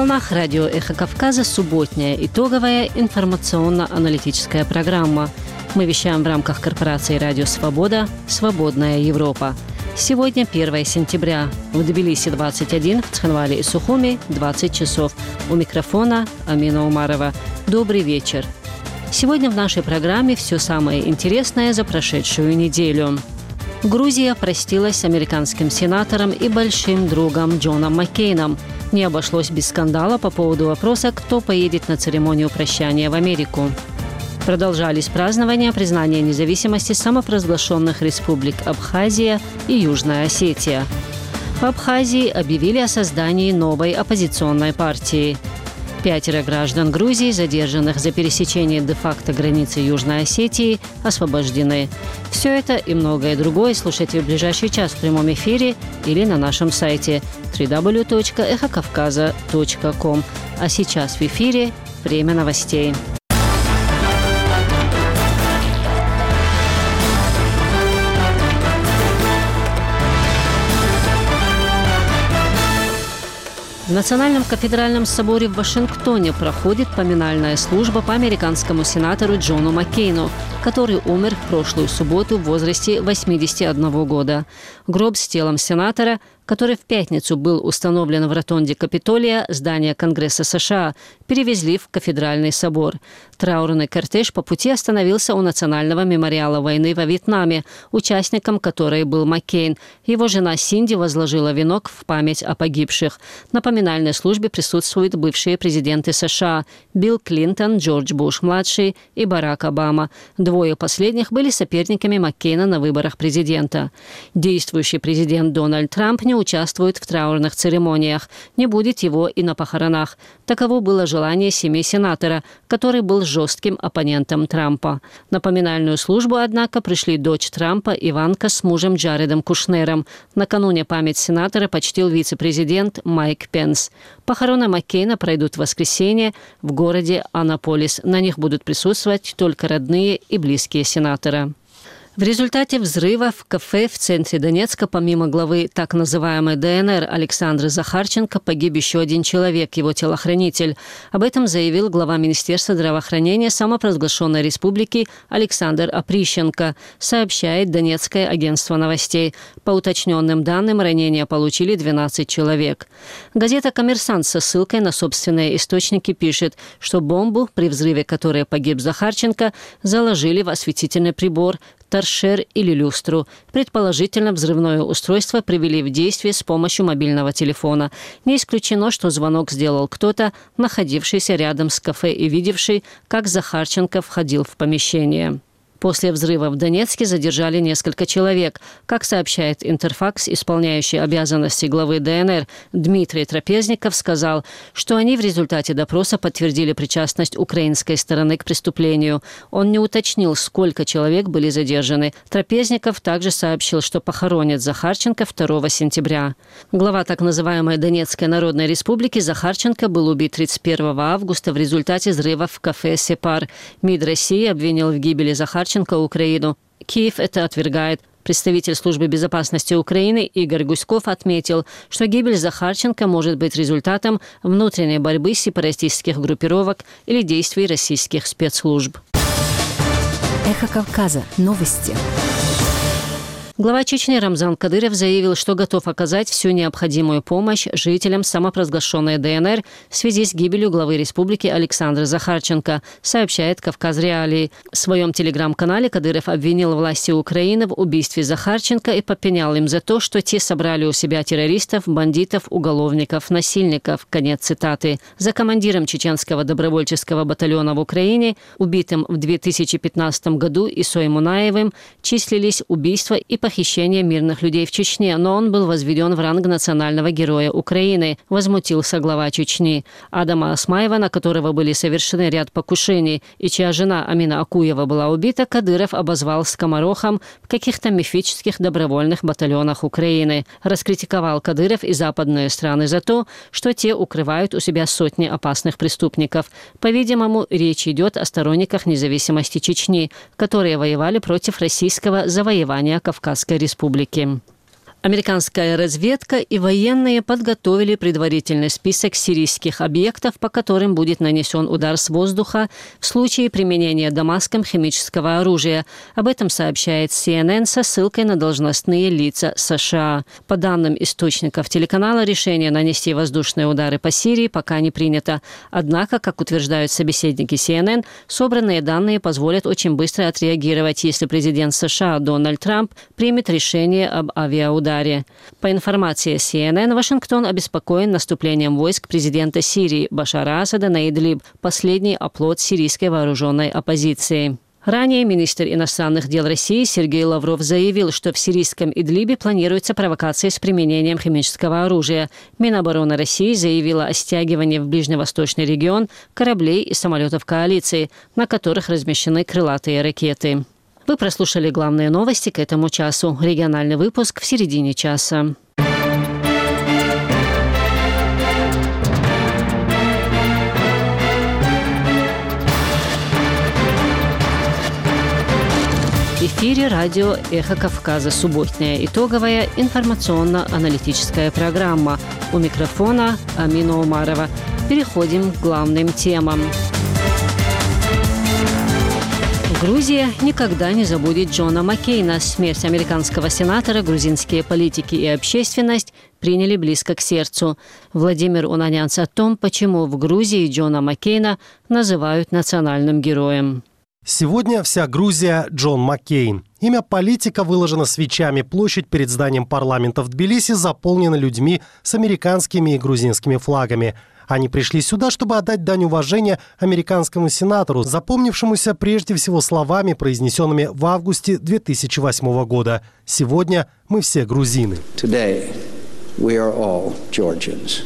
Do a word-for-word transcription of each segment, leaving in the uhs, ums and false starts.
волнах радио «Эхо Кавказа» субботняя итоговая информационно-аналитическая программа. Мы вещаем в рамках корпорации «Радио Свобода. Свободная Европа». Сегодня первое сентября. В Тбилиси двадцать один, в Цхинвале и Сухуми двадцать часов. У микрофона Амина Умарова. Добрый вечер. Сегодня в нашей программе все самое интересное за прошедшую неделю. Грузия простилась с американским сенатором и большим другом Джоном Маккейном. Не обошлось без скандала по поводу вопроса, кто поедет на церемонию прощания в Америку. Продолжались празднования признания независимости самопровозглашенных республик Абхазия и Южная Осетия. В Абхазии объявили о создании новой оппозиционной партии. Пятеро граждан Грузии, задержанных за пересечение де-факто границы Южной Осетии, освобождены. Все это и многое другое слушайте в ближайший час в прямом эфире или на нашем сайте дабл ю дабл ю дабл ю точка эхо кавказа точка ком. А сейчас в эфире время новостей. В Национальном кафедральном соборе в Вашингтоне проходит поминальная служба по американскому сенатору Джону Маккейну, который умер в прошлую субботу в возрасте восьмидесяти одного года. Гроб с телом сенатора, который в пятницу был установлен в ротонде Капитолия, здания Конгресса США, перевезли в кафедральный собор. Траурный кортеж по пути остановился у Национального мемориала войны во Вьетнаме, участником которой был Маккейн. Его жена Синди возложила венок в память о погибших. На поминальной службе присутствуют бывшие президенты США Билл Клинтон, Джордж Буш-младший и Барак Обама. Двое последних были соперниками Маккейна на выборах президента. Действующий президент Дональд Трамп не участвует в траурных церемониях, не будет его и на похоронах. Таково было желание семьи сенатора, который был жестким оппонентом Трампа. На поминальную службу, однако, пришли дочь Трампа Иванка с мужем Джаредом Кушнером. Накануне память сенатора почтил вице-президент Майк Пенс. Похороны Маккейна пройдут в воскресенье в городе Анаполис. На них будут присутствовать только родные и близкие сенатора. В результате взрыва в кафе в центре Донецка, помимо главы так называемой ДНР Александры Захарченко, погиб еще один человек, его телохранитель. Об этом заявил глава Министерства здравоохранения самопровозглашенной республики Александр Оприщенко, сообщает Донецкое агентство новостей. По уточненным данным, ранения получили двенадцать человек. Газета «Коммерсант» со ссылкой на собственные источники пишет, что бомбу, при взрыве которой погиб Захарченко, заложили в осветительный прибор, торшер или люстру. Предположительно, взрывное устройство привели в действие с помощью мобильного телефона. Не исключено, что звонок сделал кто-то, находившийся рядом с кафе и видевший, как Захарченко входил в помещение. После взрыва в Донецке задержали несколько человек. Как сообщает Интерфакс, исполняющий обязанности главы ДНР Дмитрий Трапезников сказал, что они в результате допроса подтвердили причастность украинской стороны к преступлению. Он не уточнил, сколько человек были задержаны. Трапезников также сообщил, что похоронят Захарченко второго сентября. Глава так называемой Донецкой Народной Республики Захарченко был убит тридцать первого августа в результате взрыва в кафе «Сепар». МИД России обвинил в гибели Захарченко Украину. Киев это отвергает. Представитель службы безопасности Украины Игорь Гуськов отметил, что гибель Захарченко может быть результатом внутренней борьбы сепаратистских группировок или действий российских спецслужб. Эхо Кавказа. Новости. Глава Чечни Рамзан Кадыров заявил, что готов оказать всю необходимую помощь жителям самопровозглашенной ДНР в связи с гибелью главы республики Александра Захарченко, сообщает «Кавказ Реалии». В своем телеграм-канале Кадыров обвинил власти Украины в убийстве Захарченко и попенял им за то, что те собрали у себя террористов, бандитов, уголовников, насильников. Конец цитаты. За командиром чеченского добровольческого батальона в Украине, убитым в две тысячи пятнадцатом году Исой Мунаевым, числились убийства и похищение мирных людей в Чечне, но он был возведен в ранг национального героя Украины, возмутился глава Чечни. Адама Осмаева, на которого были совершены ряд покушений, и чья жена Амина Акуева была убита, Кадыров обозвал скоморохом в каких-то мифических добровольных батальонах Украины. Раскритиковал Кадыров и западные страны за то, что те укрывают у себя сотни опасных преступников. По-видимому, речь идет о сторонниках независимости Чечни, которые воевали против российского завоевания Кавказской республики. Американская разведка и военные подготовили предварительный список сирийских объектов, по которым будет нанесен удар с воздуха в случае применения Дамаском химического оружия. Об этом сообщает си эн эн со ссылкой на должностные лица США. По данным источников телеканала, решение нанести воздушные удары по Сирии пока не принято. Однако, как утверждают собеседники си эн эн, собранные данные позволят очень быстро отреагировать, если президент США Дональд Трамп примет решение об авиаударе. По информации си эн эн, Вашингтон обеспокоен наступлением войск президента Сирии Башара Асада на Идлиб, последний оплот сирийской вооруженной оппозиции. Ранее министр иностранных дел России Сергей Лавров заявил, что в сирийском Идлибе планируется провокация с применением химического оружия. Минобороны России заявила о стягивании в ближневосточный регион кораблей и самолетов коалиции, на которых размещены крылатые ракеты. Вы прослушали главные новости к этому часу. Региональный выпуск в середине часа. В эфире радио «Эхо Кавказа». Субботняя итоговая информационно-аналитическая программа. У микрофона Амина Умарова. Переходим к главным темам. Грузия никогда не забудет Джона Маккейна. Смерть американского сенатора грузинские политики и общественность приняли близко к сердцу. Владимир Унанянц о том, почему в Грузии Джона Маккейна называют национальным героем. Сегодня вся Грузия – Джон Маккейн. Имя политика выложено свечами. Площадь перед зданием парламента в Тбилиси заполнена людьми с американскими и грузинскими флагами. Они пришли сюда, чтобы отдать дань уважения американскому сенатору, запомнившемуся прежде всего словами, произнесенными в августе две тысячи восьмого года. Сегодня мы все грузины. Today we are all Georgians.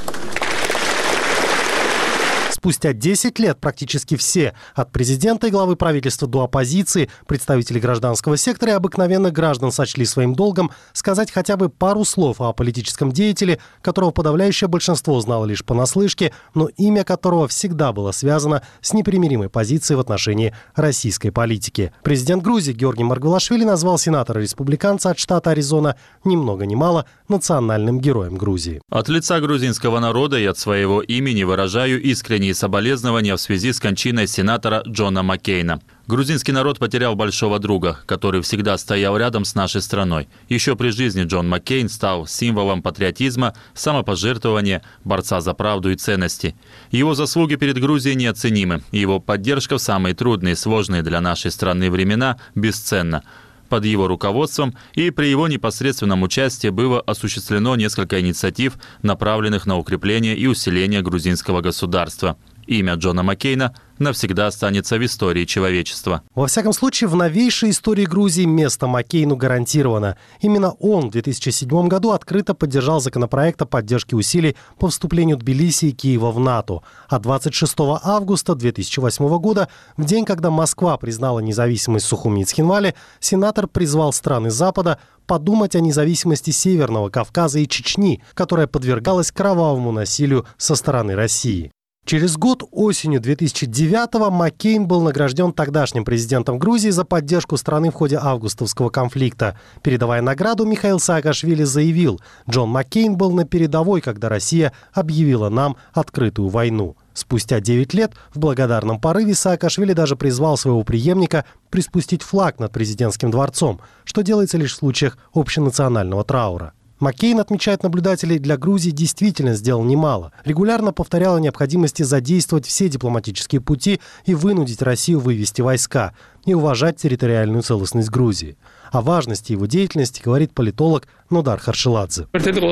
Спустя десять лет практически все, от президента и главы правительства до оппозиции, представители гражданского сектора и обыкновенных граждан сочли своим долгом сказать хотя бы пару слов о политическом деятеле, которого подавляющее большинство знало лишь понаслышке, но имя которого всегда было связано с непримиримой позицией в отношении российской политики. Президент Грузии Георгий Маргвелашвили назвал сенатора-республиканца от штата Аризона ни много ни мало национальным героем Грузии. От лица грузинского народа и от своего имени выражаю искренний соболезнования в связи с кончиной сенатора Джона Маккейна. Грузинский народ потерял большого друга, который всегда стоял рядом с нашей страной. Еще при жизни Джон Маккейн стал символом патриотизма, самопожертвования, борца за правду и ценности. Его заслуги перед Грузией неоценимы, и его поддержка в самые трудные и сложные для нашей страны времена бесценна. Под его руководством и при его непосредственном участии было осуществлено несколько инициатив, направленных на укрепление и усиление грузинского государства. Имя Джона Маккейна навсегда останется в истории человечества. Во всяком случае, в новейшей истории Грузии место Маккейну гарантировано. Именно он в две тысячи седьмом году открыто поддержал законопроект о поддержке усилий по вступлению Тбилиси и Киева в НАТО. А двадцать шестого августа две тысячи восьмого года, в день, когда Москва признала независимость Сухуми и Цхинвали, сенатор призвал страны Запада подумать о независимости Северного Кавказа и Чечни, которая подвергалась кровавому насилию со стороны России. Через год, осенью две тысячи девятого, Маккейн был награжден тогдашним президентом Грузии за поддержку страны в ходе августовского конфликта. Передавая награду, Михаил Саакашвили заявил: «Джон Маккейн был на передовой, когда Россия объявила нам открытую войну». Спустя девять лет в благодарном порыве Саакашвили даже призвал своего преемника приспустить флаг над президентским дворцом, что делается лишь в случаях общенационального траура. Маккейн, отмечают наблюдатели, для Грузии действительно сделал немало. Регулярно повторял о необходимости задействовать все дипломатические пути и вынудить Россию вывести войска и уважать территориальную целостность Грузии. О важности его деятельности говорит политолог Нодар Харшиладзе.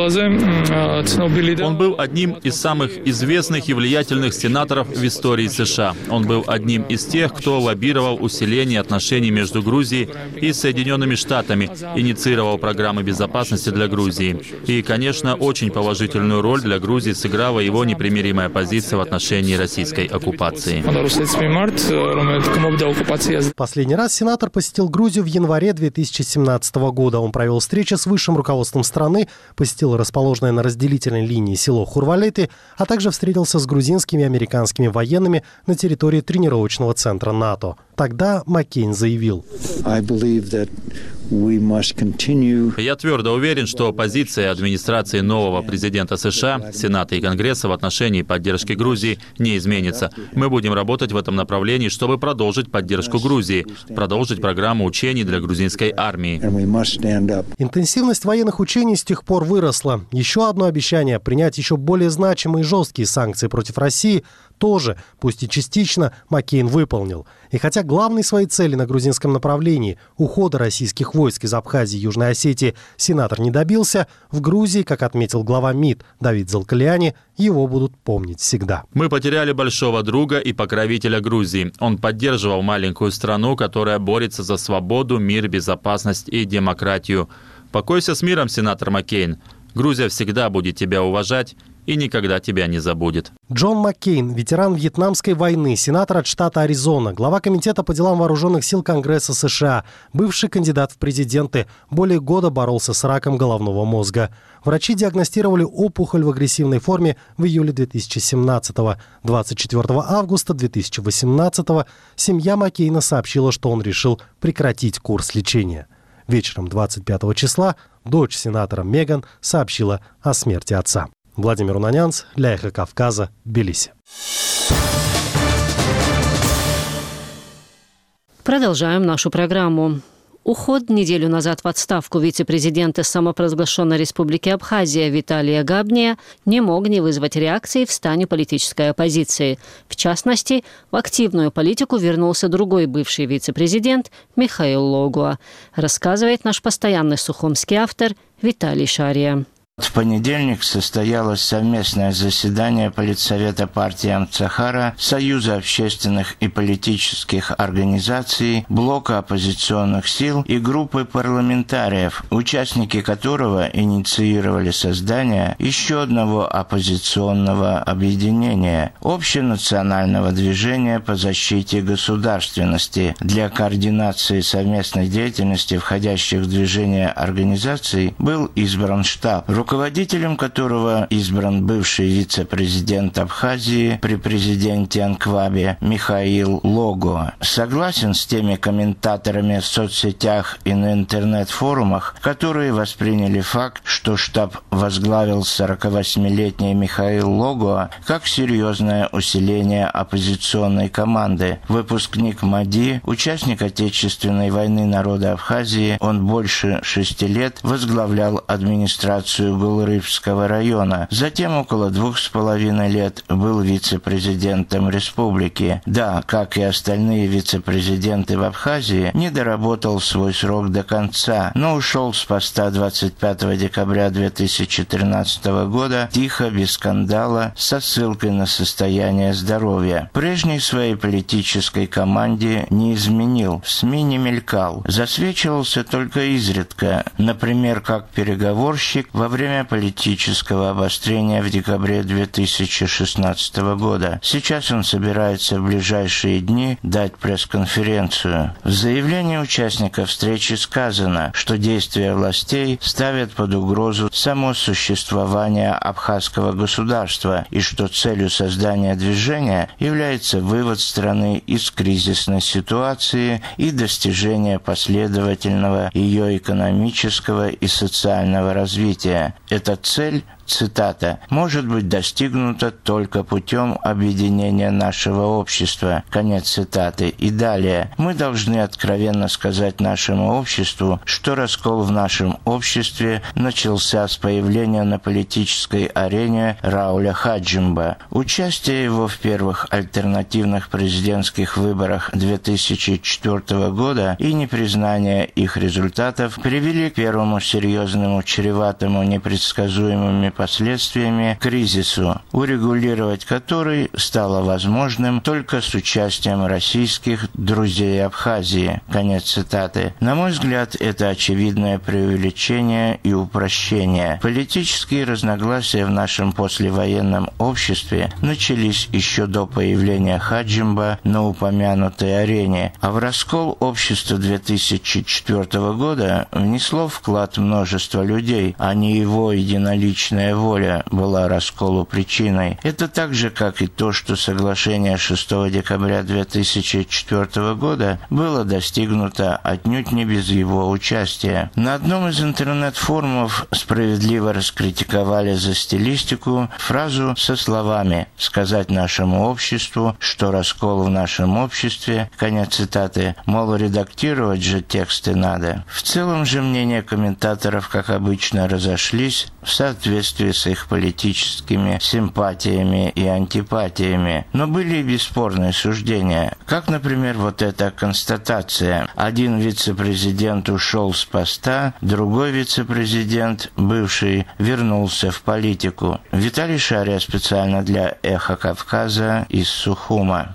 Он был одним из самых известных и влиятельных сенаторов в истории США. Он был одним из тех, кто лоббировал усиление отношений между Грузией и Соединенными Штатами, инициировал программы безопасности для Грузии. И, конечно, очень положительную роль для Грузии сыграла его непримиримая позиция в отношении российской оккупации. Последний раз сенатор посетил Грузию в январе две тысячи семнадцатого года. Он провел встречи с высшим руководством страны, посетил расположенное на разделительной линии село Хурвалеты, а также встретился с грузинскими и американскими военными на территории тренировочного центра НАТО. Тогда Маккейн заявил: Я твердо уверен, что позиция администрации нового президента США, Сената и Конгресса в отношении поддержки Грузии не изменится. Мы будем работать в этом направлении, чтобы продолжить поддержку Грузии, продолжить программу учений для грузинской армии. Интенсивность военных учений с тех пор выросла. Еще одно обещание – принять еще более значимые и жесткие санкции против России – тоже, пусть и частично, Маккейн выполнил. И хотя главной своей цели на грузинском направлении – ухода российских войск из Абхазии и Южной Осетии – сенатор не добился, в Грузии, как отметил глава МИД Давид Залкаляни, его будут помнить всегда. Мы потеряли большого друга и покровителя Грузии. Он поддерживал маленькую страну, которая борется за свободу, мир, безопасность и демократию. Покойся с миром, сенатор Маккейн. Грузия всегда будет тебя уважать и никогда тебя не забудет. Джон Маккейн, ветеран Вьетнамской войны, сенатор от штата Аризона, глава Комитета по делам вооруженных сил Конгресса США, бывший кандидат в президенты, более года боролся с раком головного мозга. Врачи диагностировали опухоль в агрессивной форме в июле две тысячи семнадцатого. двадцать четвёртого августа две тысячи восемнадцатого семья Маккейна сообщила, что он решил прекратить курс лечения. Вечером двадцать пятого числа дочь сенатора Меган сообщила о смерти отца. Владимир Унанянц для «Эхо Кавказа», Тбилиси. Продолжаем нашу программу. Уход неделю назад в отставку вице-президента самопровозглашенной республики Абхазия Виталия Габния не мог не вызвать реакции в стане политической оппозиции. В частности, в активную политику вернулся другой бывший вице-президент Михаил Логуа, рассказывает наш постоянный сухумский автор Виталий Шария. В понедельник состоялось совместное заседание Политсовета партии Амцахара, Союза общественных и политических организаций, блока оппозиционных сил и группы парламентариев, участники которого инициировали создание еще одного оппозиционного объединения – общенационального движения по защите государственности. Для координации совместной деятельности входящих в движение организаций был избран штаб, руководителем которого избран бывший вице-президент Абхазии при президенте Анквабе Михаил Логуа. Согласен с теми комментаторами в соцсетях и на интернет-форумах, которые восприняли факт, что штаб возглавил сорокавосьмилетний Михаил Логуа, как серьезное усиление оппозиционной команды. Выпускник МАДИ, участник Отечественной войны народа Абхазии, он больше шести лет возглавлял администрацию Гулрыфского района. Затем около двух с половиной лет был вице-президентом республики. Да, как и остальные вице-президенты в Абхазии, не доработал свой срок до конца, но ушел с поста двадцать пятого декабря две тысячи тринадцатого года тихо, без скандала, со ссылкой на состояние здоровья. Прежней своей политической команде не изменил, в СМИ не мелькал, засвечивался только изредка, например, как переговорщик во время политического обострения в декабре две тысячи шестнадцатого года. Сейчас он собирается в ближайшие дни дать пресс-конференцию. В заявлении участников встречи сказано, что действия властей ставят под угрозу само существование абхазского государства и что целью создания движения является вывод страны из кризисной ситуации и достижение последовательного ее экономического и социального развития. Эта цель, цитата, «может быть достигнута только путем объединения нашего общества». Конец цитаты. И далее. «Мы должны откровенно сказать нашему обществу, что раскол в нашем обществе начался с появления на политической арене Рауля Хаджимба. Участие его в первых альтернативных президентских выборах две тысячи четвёртого года и непризнание их результатов привели к первому серьезному, чреватому, непредсказуемыми последствиями кризису, урегулировать который стало возможным только с участием российских друзей Абхазии». Конец цитаты. На мой взгляд, это очевидное преувеличение и упрощение. Политические разногласия в нашем послевоенном обществе начались еще до появления Хаджимба на упомянутой арене, а в раскол общества две тысячи четвёртого года внесло вклад множество людей, а не его единоличное единая воля была расколу причиной. Это так же, как и то, что соглашение шестого декабря две тысячи четвёртого года было достигнуто отнюдь не без его участия. На одном из интернет-форумов справедливо раскритиковали за стилистику фразу со словами «сказать нашему обществу, что раскол в нашем обществе», конец цитаты, мол, редактировать же тексты надо. В целом же мнения комментаторов, как обычно, разошлись в соответствии с их политическими симпатиями и антипатиями. Но были и бесспорные суждения, как, например, вот эта констатация. Один вице-президент ушел с поста, другой вице-президент, бывший, вернулся в политику. Виталий Шария специально для «Эхо Кавказа» из Сухума.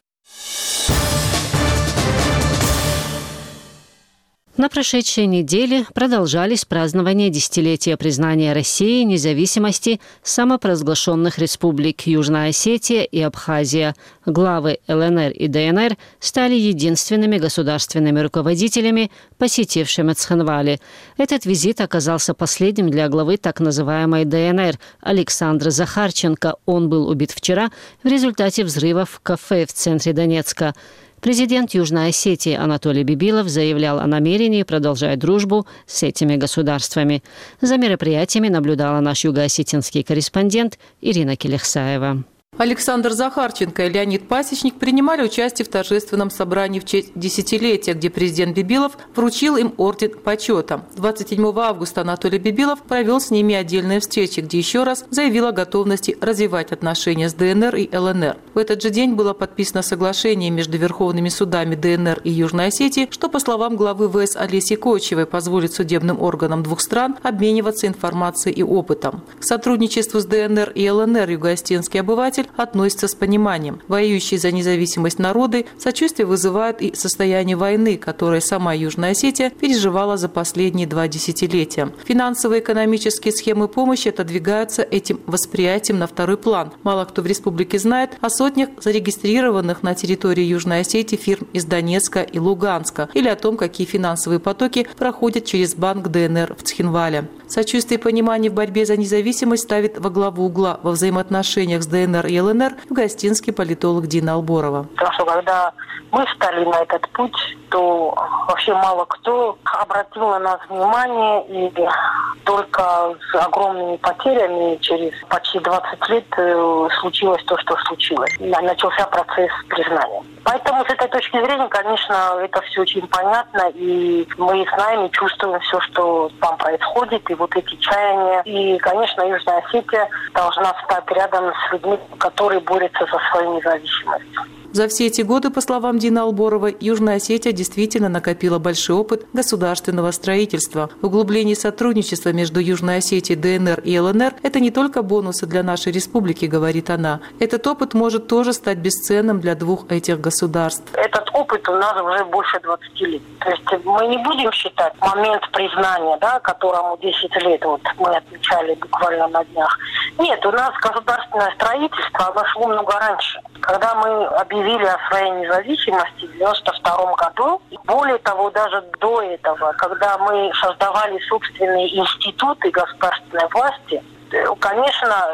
На прошедшей неделе продолжались празднования десятилетия признания России независимости самопровозглашенных республик Южная Осетия и Абхазия. Главы эл эн эр и дэ эн эр стали единственными государственными руководителями, посетившими Цхинвали. Этот визит оказался последним для главы так называемой дэ эн эр Александра Захарченко. Он был убит вчера в результате взрыва в кафе в центре Донецка. Президент Южной Осетии Анатолий Бибилов заявлял о намерении продолжать дружбу с этими государствами. За мероприятиями наблюдала наш юго-осетинский корреспондент Ирина Келехсаева. Александр Захарченко и Леонид Пасечник принимали участие в торжественном собрании в честь десятилетия, где президент Бибилов вручил им орден почета. двадцать седьмого августа Анатолий Бибилов провел с ними отдельные встречи, где еще раз заявил о готовности развивать отношения с дэ эн эр и эл эн эр. В этот же день было подписано соглашение между верховными судами дэ эн эр и Южной Осетии, что, по словам главы вэ эс Олеси Кочевой, позволит судебным органам двух стран обмениваться информацией и опытом. К сотрудничеству с дэ эн эр и эл эн эр юго-осетинский обыватель относятся с пониманием. Воюющие за независимость народы сочувствие вызывают и состояние войны, которое сама Южная Осетия переживала за последние два десятилетия. Финансовые и экономические схемы помощи отодвигаются этим восприятием на второй план. Мало кто в республике знает о сотнях зарегистрированных на территории Южной Осетии фирм из Донецка и Луганска или о том, какие финансовые потоки проходят через банк дэ эн эр в Цхинвале. Сочувствие и понимание в борьбе за независимость ставит во главу угла во взаимоотношениях с дэ эн эр и эл эн эр юго-осетинский политолог Дина Алборова. Потому что когда мы встали на этот путь, то вообще мало кто обратил на нас внимание, и только с огромными потерями через почти двадцать лет случилось то, что случилось. Начался процесс признания. Поэтому с этой точки зрения, конечно, это все очень понятно, и мы знаем и чувствуем все, что там происходит, и вот эти чаяния. И, конечно, Южная Осетия должна стать рядом с людьми, которые борются за свою независимость. За все эти годы, по словам Дины Алборовой, Южная Осетия действительно накопила большой опыт государственного строительства. Углубление сотрудничества между Южной Осетией, дэ эн эр и эл эн эр – это не только бонусы для нашей республики, говорит она. Этот опыт может тоже стать бесценным для двух этих государств. Этот опыт у нас уже больше двадцати лет. То есть мы не будем считать момент признания, да, которому десять лет вот мы отмечали буквально на днях. Нет, у нас государственное строительство оно шло много раньше. Когда мы объявили о своей независимости в девяносто втором году, более того, даже до этого, когда мы создавали собственные институты государственной власти, конечно,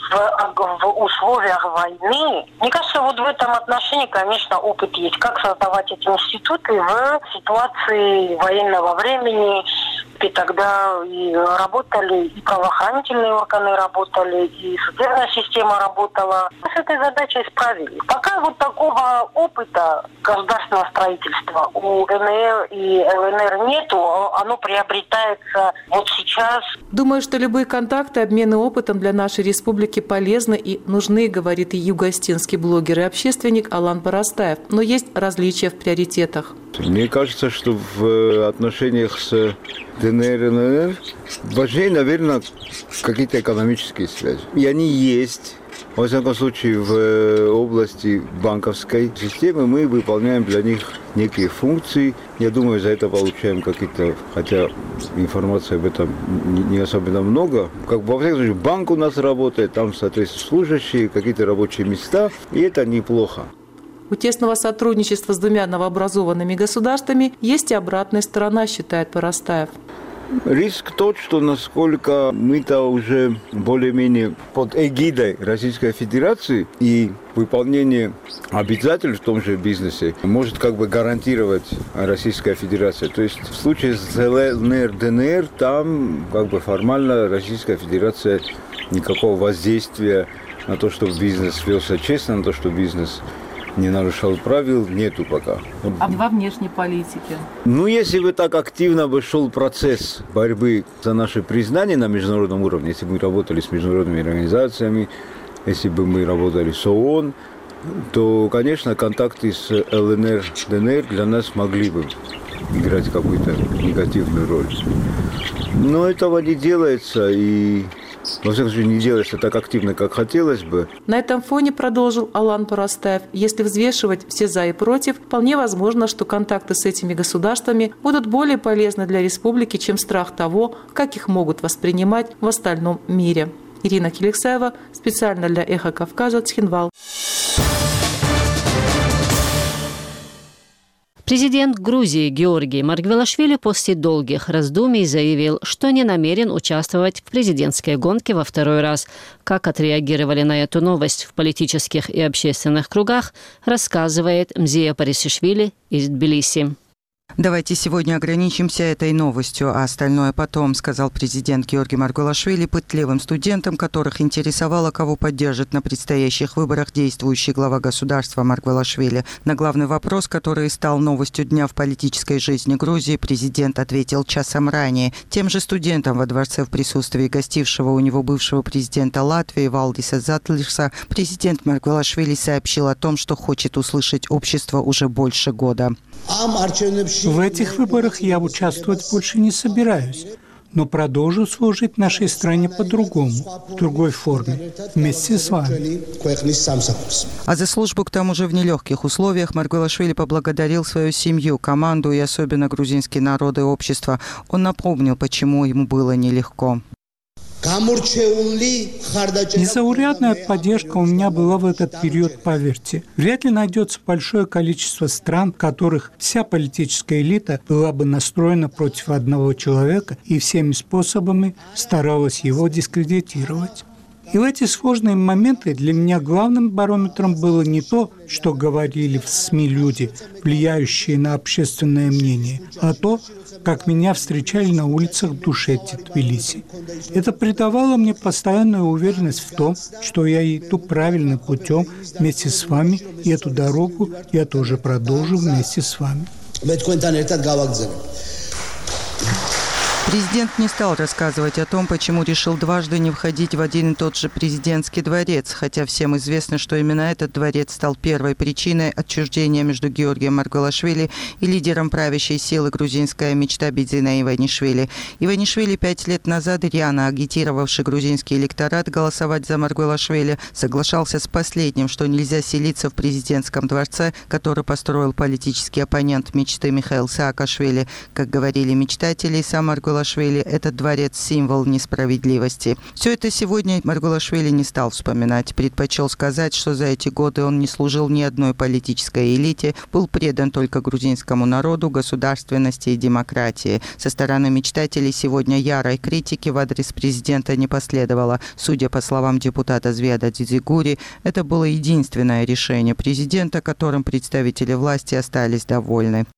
в, в условиях войны, мне кажется, вот в этом отношении, конечно, опыт есть. Как создавать эти институты в ситуации военного времени. И тогда и работали, и правоохранительные органы работали, и судебная система работала. Мы с этой задачей справились. Пока вот такого опыта государственного строительства у эн эр и эл эн эр нету, оно приобретается вот сейчас. Думаю, что любые контакты, обмены опытом для нашей республики полезны и нужны, говорит и юго-осетинский блогер и общественник Алан Парастаев. Но есть различия в приоритетах. Мне кажется, что в отношениях с дэ эн эр и эл эн эр важнее, наверное, какие-то экономические связи. И они есть. Во всяком случае, в области банковской системы мы выполняем для них некие функции. Я думаю, за это получаем какие-то, хотя информации об этом не особенно много. Как во всяком случае, банк у нас работает, там, соответственно, служащие, какие-то рабочие места, и это неплохо. У тесного сотрудничества с двумя новообразованными государствами есть и обратная сторона, считает Парастаев. Риск тот, что насколько мы-то уже более-менее под эгидой Российской Федерации и выполнение обязательств в том же бизнесе может как бы гарантировать Российская Федерация. То есть в случае с ЛНР, ДНР, там как бы формально Российская Федерация никакого воздействия на то, чтобы бизнес велся честно, на то, что бизнес не нарушал правил, нету пока. А во внешней политике? Ну, если бы так активно бы шел процесс борьбы за наше признание на международном уровне, если бы мы работали с международными организациями, если бы мы работали с ООН, то, конечно, контакты с ЛНР, ДНР для нас могли бы играть какую-то негативную роль. Но этого не делается, и во всяком случае, не делается так активно, как хотелось бы. На этом фоне, продолжил Алан Парастаев, если взвешивать все за и против, вполне возможно, что контакты с этими государствами будут более полезны для республики, чем страх того, как их могут воспринимать в остальном мире. Ирина Киликсаева, специально для «Эхо Кавказа», Цхинвал. Президент Грузии Георгий Маргвелашвили после долгих раздумий заявил, что не намерен участвовать в президентской гонке во второй раз. Как отреагировали на эту новость в политических и общественных кругах, рассказывает Мзия Парисишвили из Тбилиси. Давайте сегодня ограничимся этой новостью, а остальное потом, сказал президент Георгий Маргвелашвили пытливым студентам, которых интересовало, кого поддержит на предстоящих выборах действующий глава государства Маргвелашвили. На главный вопрос, который стал новостью дня в политической жизни Грузии, президент ответил часом ранее. Тем же студентам во дворце в присутствии гостившего у него бывшего президента Латвии Валдиса Затлиса президент Маргвелашвили сообщил о том, что хочет услышать общество уже больше года. В этих выборах я участвовать больше не собираюсь, но продолжу служить нашей стране по-другому, в другой форме, вместе с вами. А за службу, к тому же в нелегких условиях, Маргвелашвили поблагодарил свою семью, команду и особенно грузинский народ и общество. Он напомнил, почему ему было нелегко. Незаурядная поддержка у меня была в этот период, поверьте. Вряд ли найдется большое количество стран, в которых вся политическая элита была бы настроена против одного человека и всеми способами старалась его дискредитировать. И в эти сложные моменты для меня главным барометром было не то, что говорили в СМИ люди, влияющие на общественное мнение, а то, как меня встречали на улицах Душети, Тбилиси. Это придавало мне постоянную уверенность в том, что я иду правильным путем вместе с вами, и эту дорогу я тоже продолжу вместе с вами. Президент не стал рассказывать о том, почему решил дважды не входить в один и тот же президентский дворец, хотя всем известно, что именно этот дворец стал первой причиной отчуждения между Георгием Маргвелашвили и лидером правящей силы «Грузинская мечта» Бидзина Иванишвили. Иванишвили, пять лет назад рьяно агитировавший грузинский электорат голосовать за Маргвелашвили, соглашался с последним, что нельзя селиться в президентском дворце, который построил политический оппонент мечты Михаил Саакашвили. Как говорили мечтатели, сам Маргвелашвили этот дворец – символ несправедливости. Все это сегодня Маргвелашвили не стал вспоминать. Предпочел сказать, что за эти годы он не служил ни одной политической элите, был предан только грузинскому народу, государственности и демократии. Со стороны мечтателей сегодня ярой критики в адрес президента не последовало. Судя по словам депутата Зведа Дзидзигури, это было единственное решение президента, которым представители власти остались довольны.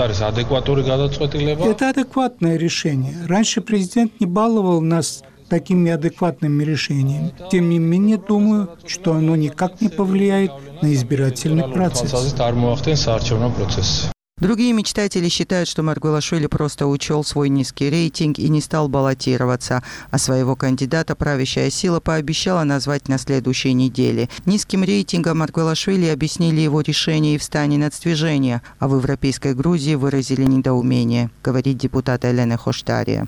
Это адекватное решение. Раньше президент не баловал нас такими адекватными решениями. Тем не менее, думаю, что оно никак не повлияет на избирательный процесс. Другие мечтатели считают, что Маргвелашвили просто учел свой низкий рейтинг и не стал баллотироваться, а своего кандидата правящая сила пообещала назвать на следующей неделе. Низким рейтингом Маргвелашвили объяснили его решение и встание нацдвижения, а в Европейской Грузии выразили недоумение, говорит депутат Елена Хоштария.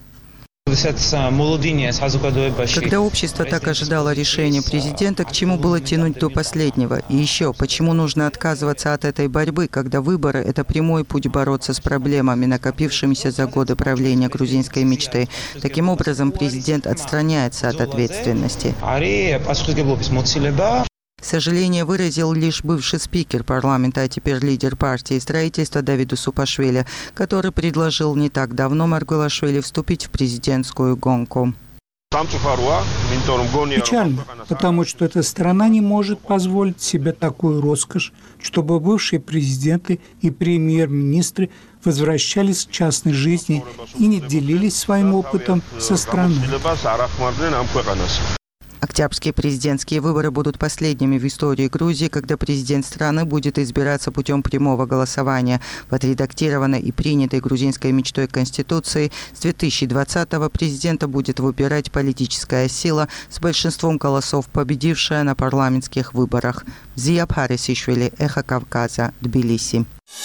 Когда общество так ожидало решения президента, к чему было тянуть до последнего? И еще, почему нужно отказываться от этой борьбы, когда выборы – это прямой путь бороться с проблемами, накопившимися за годы правления грузинской мечты? Таким образом, президент отстраняется от ответственности. Сожаление выразил лишь бывший спикер парламента, а теперь лидер партии строительства Давид Усупашвили, который предложил не так давно Маргвелашвили вступить в президентскую гонку. Печально, потому что эта страна не может позволить себе такую роскошь, чтобы бывшие президенты и премьер-министры возвращались к частной жизни и не делились своим опытом со страной. Октябрьские президентские выборы будут последними в истории Грузии, когда президент страны будет избираться путем прямого голосования. В отредактированной и принятой грузинской мечтой Конституции с две тысячи двадцатого президента будет выбирать политическая сила с большинством голосов, победившая на парламентских выборах. Зия Бхарисишвили, Эхо Кавказа, Тбилиси.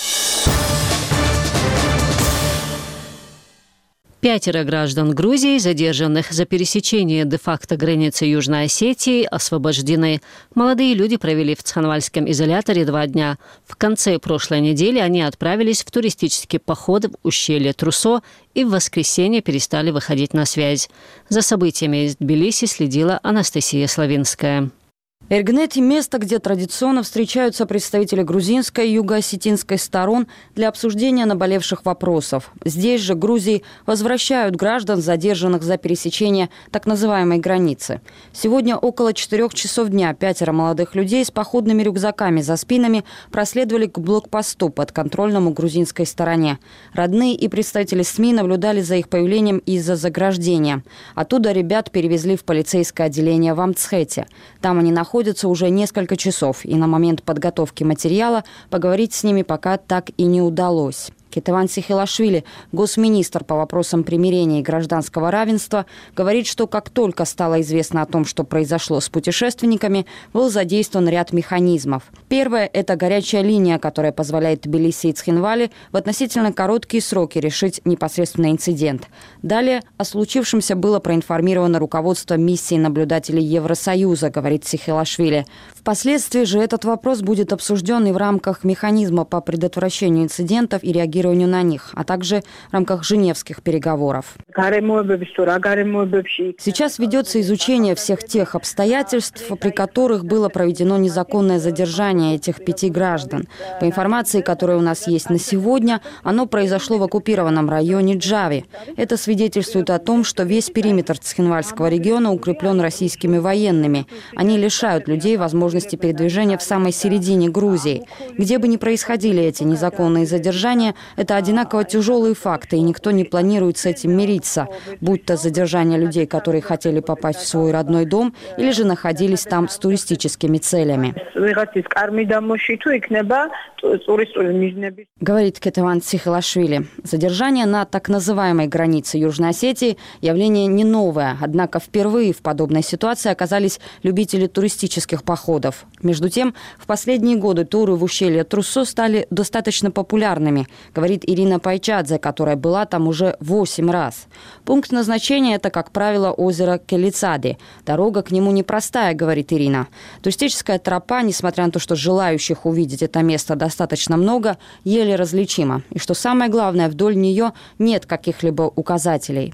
Пятеро граждан Грузии, задержанных за пересечение де-факто границы Южной Осетии, освобождены. Молодые люди провели в Цханвальском изоляторе два дня. В конце прошлой недели они отправились в туристический поход в ущелье Трусо и в воскресенье перестали выходить на связь. За событиями из Тбилиси следила Анастасия Славинская. Эргнети – место, где традиционно встречаются представители грузинской и юго-осетинской сторон для обсуждения наболевших вопросов. Здесь же Грузии возвращают граждан, задержанных за пересечение так называемой границы. Сегодня около четырех часов дня пятеро молодых людей с походными рюкзаками за спинами проследовали к блокпосту подконтрольному грузинской стороне. Родные и представители СМИ наблюдали за их появлением из-за заграждения. Оттуда ребят перевезли в полицейское отделение в Амцхете. Там они находятся находятся уже несколько часов, и на момент подготовки материала поговорить с ними пока так и не удалось. Кетеван Сихилашвили, госминистр по вопросам примирения и гражданского равенства, говорит, что как только стало известно о том, что произошло с путешественниками, был задействован ряд механизмов. Первое – это горячая линия, которая позволяет Тбилиси и Цхинвали в относительно короткие сроки решить непосредственно инцидент. Далее о случившемся было проинформировано руководство миссии наблюдателей Евросоюза, говорит Сихилашвили. Впоследствии же этот вопрос будет обсужден и в рамках механизма по предотвращению инцидентов и реагированию на них, а также в рамках женевских переговоров. Сейчас ведется изучение всех тех обстоятельств, при которых было проведено незаконное задержание этих пяти граждан. По информации, которая у нас есть на сегодня, оно произошло в оккупированном районе Джави. Это свидетельствует о том, что весь периметр Цхинвальского региона укреплен российскими военными. Они лишают людей возможности передвижения в самой середине Грузии. Где бы ни происходили эти незаконные задержания, это одинаково тяжелые факты, и никто не планирует с этим мириться, будь то задержание людей, которые хотели попасть в свой родной дом, или же находились там с туристическими целями. Говорит Кетеван Сихилашвили. Задержание на так называемой границе Южной Осетии – явление не новое, однако впервые в подобной ситуации оказались любители туристических походов. Между тем, в последние годы туры в ущелье Трусо стали достаточно популярными, говорит Ирина Пайчадзе, которая была там уже восемь раз. Пункт назначения – это, как правило, озеро Келицади. Дорога к нему непростая, говорит Ирина. Туристическая тропа, несмотря на то, что желающих увидеть это место достаточно много, еле различима. И что самое главное, вдоль нее нет каких-либо указателей.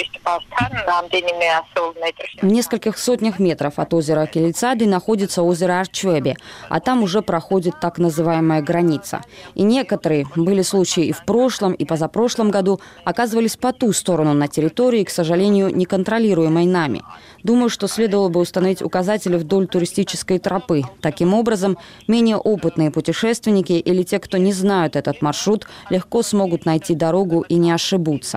В нескольких сотнях метров от озера Келицади находится озеро Арчвеби, а там уже проходит так называемая граница. И некоторые, были случаи и в прошлом, и позапрошлом году, оказывались по ту сторону на территории, к сожалению, неконтролируемой нами. Думаю, что следовало бы установить указатели вдоль туристической тропы. Таким образом, менее опытные путешественники или те, кто не знают этот маршрут, легко смогут найти дорогу и не ошибутся.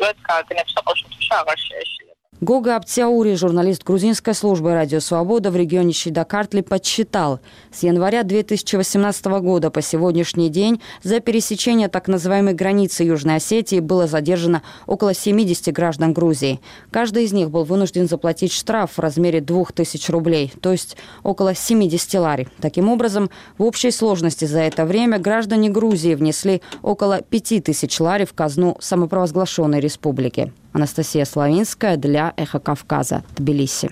Гога Аптяури, журналист грузинской службы «Радио Свобода» в регионе Шидакартли, подсчитал. С января две тысячи восемнадцатого года по сегодняшний день за пересечение так называемой границы Южной Осетии было задержано около семидесяти граждан Грузии. Каждый из них был вынужден заплатить штраф в размере двух тысяч рублей, то есть около семидесяти лари. Таким образом, в общей сложности за это время граждане Грузии внесли около пяти тысяч лари в казну самопровозглашенной республики. Анастасия Славинская для «Эхо Кавказа», Тбилиси.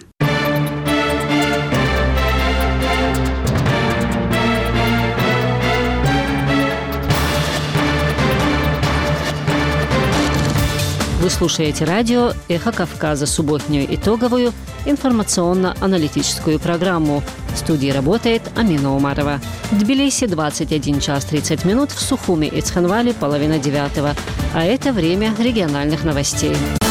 В Вы слушаете радио «Эхо Кавказа», субботнюю итоговую информационно-аналитическую программу. В студии работает Амина Умарова. В Тбилиси двадцать один час тридцать минут, в Сухуми и Цхинвале половина девятого. А это время региональных новостей.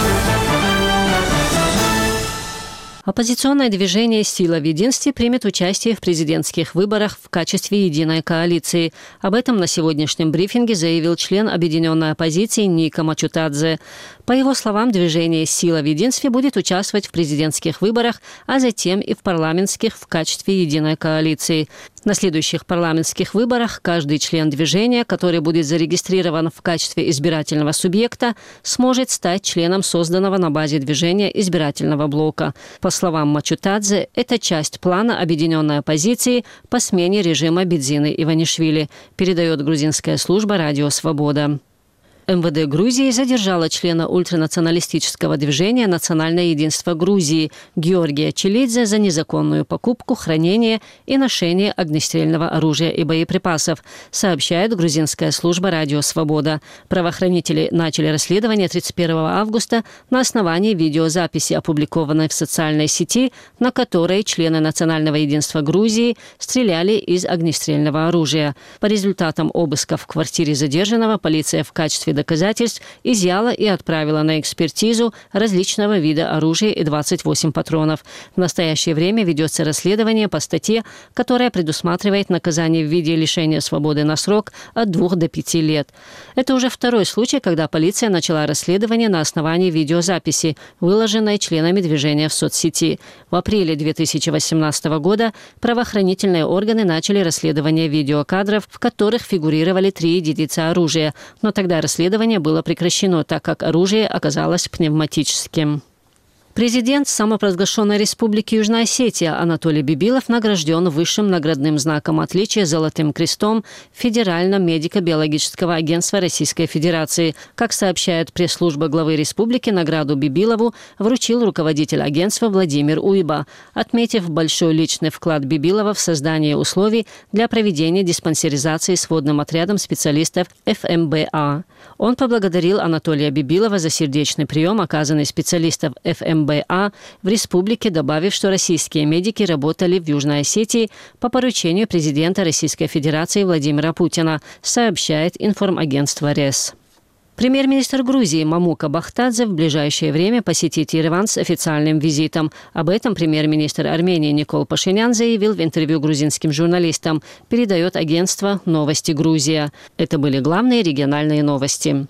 Оппозиционное движение «Сила в единстве» примет участие в президентских выборах в качестве единой коалиции. Об этом на сегодняшнем брифинге заявил член объединенной оппозиции Ника Мачутадзе. По его словам, движение «Сила в единстве» будет участвовать в президентских выборах, а затем и в парламентских в качестве единой коалиции. На следующих парламентских выборах каждый член движения, который будет зарегистрирован в качестве избирательного субъекта, сможет стать членом созданного на базе движения избирательного блока. По словам Мачутадзе, это часть плана объединенной оппозиции по смене режима Бидзины Иванишвили, передает грузинская служба «Радио Свобода». эм вэ дэ Грузии задержала члена ультранационалистического движения «Национальное единство Грузии» Георгия Челидзе за незаконную покупку, хранение и ношение огнестрельного оружия и боеприпасов, сообщает грузинская служба «Радио Свобода». Правоохранители начали расследование тридцать первого августа на основании видеозаписи, опубликованной в социальной сети, на которой члены Национального единства Грузии стреляли из огнестрельного оружия. По результатам обыска в квартире задержанного полиция в качестве доказательств изъяла и отправила на экспертизу различного вида оружия и двадцать восемь патронов. В настоящее время ведется расследование по статье, которая предусматривает наказание в виде лишения свободы на срок от двух до пяти лет. Это уже второй случай, когда полиция начала расследование на основании видеозаписи, выложенной членами движения в соцсети. В апреле две тысячи восемнадцатого года правоохранительные органы начали расследование видеокадров, в которых фигурировали три единицы оружия, но тогда расследование Расследование было прекращено, так как оружие оказалось пневматическим. Президент самопровозглашенной республики Южная Осетия Анатолий Бибилов награжден высшим наградным знаком отличия «Золотым крестом» в Федеральном медико-биологического агентства Российской Федерации. Как сообщает пресс-служба главы республики, награду Бибилову вручил руководитель агентства Владимир Уйба, отметив большой личный вклад Бибилова в создание условий для проведения диспансеризации сводным отрядом специалистов эф эм бэ а. Он поблагодарил Анатолия Бибилова за сердечный прием, оказанный специалистов эф эм бэ а бэ а в республике, добавив, что российские медики работали в Южной Осетии по поручению президента Российской Федерации Владимира Путина, сообщает информагентство РЕС. Премьер-министр Грузии Мамука Бахтадзе в ближайшее время посетит Ереван с официальным визитом. Об этом премьер-министр Армении Никол Пашинян заявил в интервью грузинским журналистам, передает агентство «Новости Грузия». Это были главные региональные новости.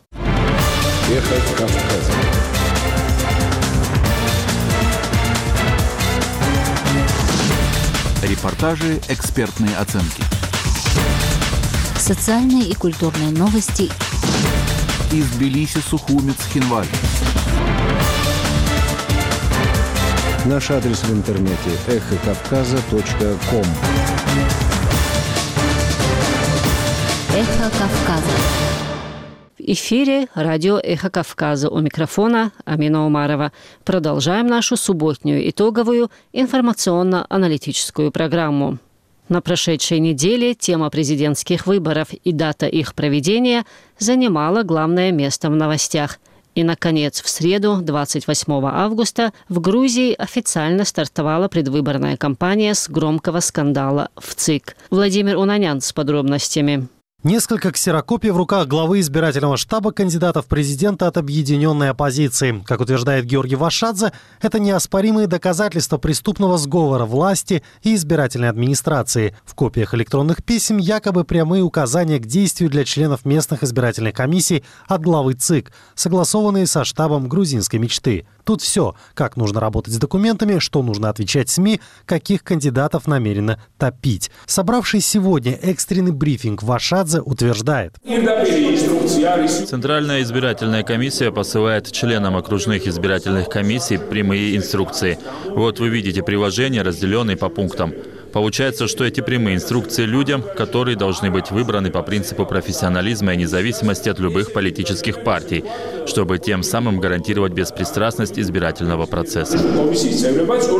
Эхо Кавказа. Репортажи, экспертные оценки. Социальные и культурные новости. Из Тбилиси, Сухуми, Цхинвали. Наш адрес в интернете эхо кавказа точка ком. Эхо Кавказа. В эфире радио «Эхо Кавказа». У микрофона Амина Умарова. Продолжаем нашу субботнюю итоговую информационно-аналитическую программу. На прошедшей неделе тема президентских выборов и дата их проведения занимала главное место в новостях. И, наконец, в среду, двадцать восьмого августа, в Грузии официально стартовала предвыборная кампания с громкого скандала в ЦИК. Владимир Унанян с подробностями. Несколько ксерокопий в руках главы избирательного штаба кандидатов в президента от объединенной оппозиции. Как утверждает Георгий Вашадзе, это неоспоримые доказательства преступного сговора власти и избирательной администрации. В копиях электронных писем якобы прямые указания к действию для членов местных избирательных комиссий от главы ЦИК, согласованные со штабом грузинской мечты. Тут все, как нужно работать с документами, что нужно отвечать СМИ, каких кандидатов намерено топить. Собравший сегодня экстренный брифинг Вашадзе утверждает. Центральная избирательная комиссия посылает членам окружных избирательных комиссий прямые инструкции. Вот вы видите приложение, разделенное по пунктам. Получается, что эти прямые инструкции людям, которые должны быть выбраны по принципу профессионализма и независимости от любых политических партий, чтобы тем самым гарантировать беспристрастность избирательного процесса.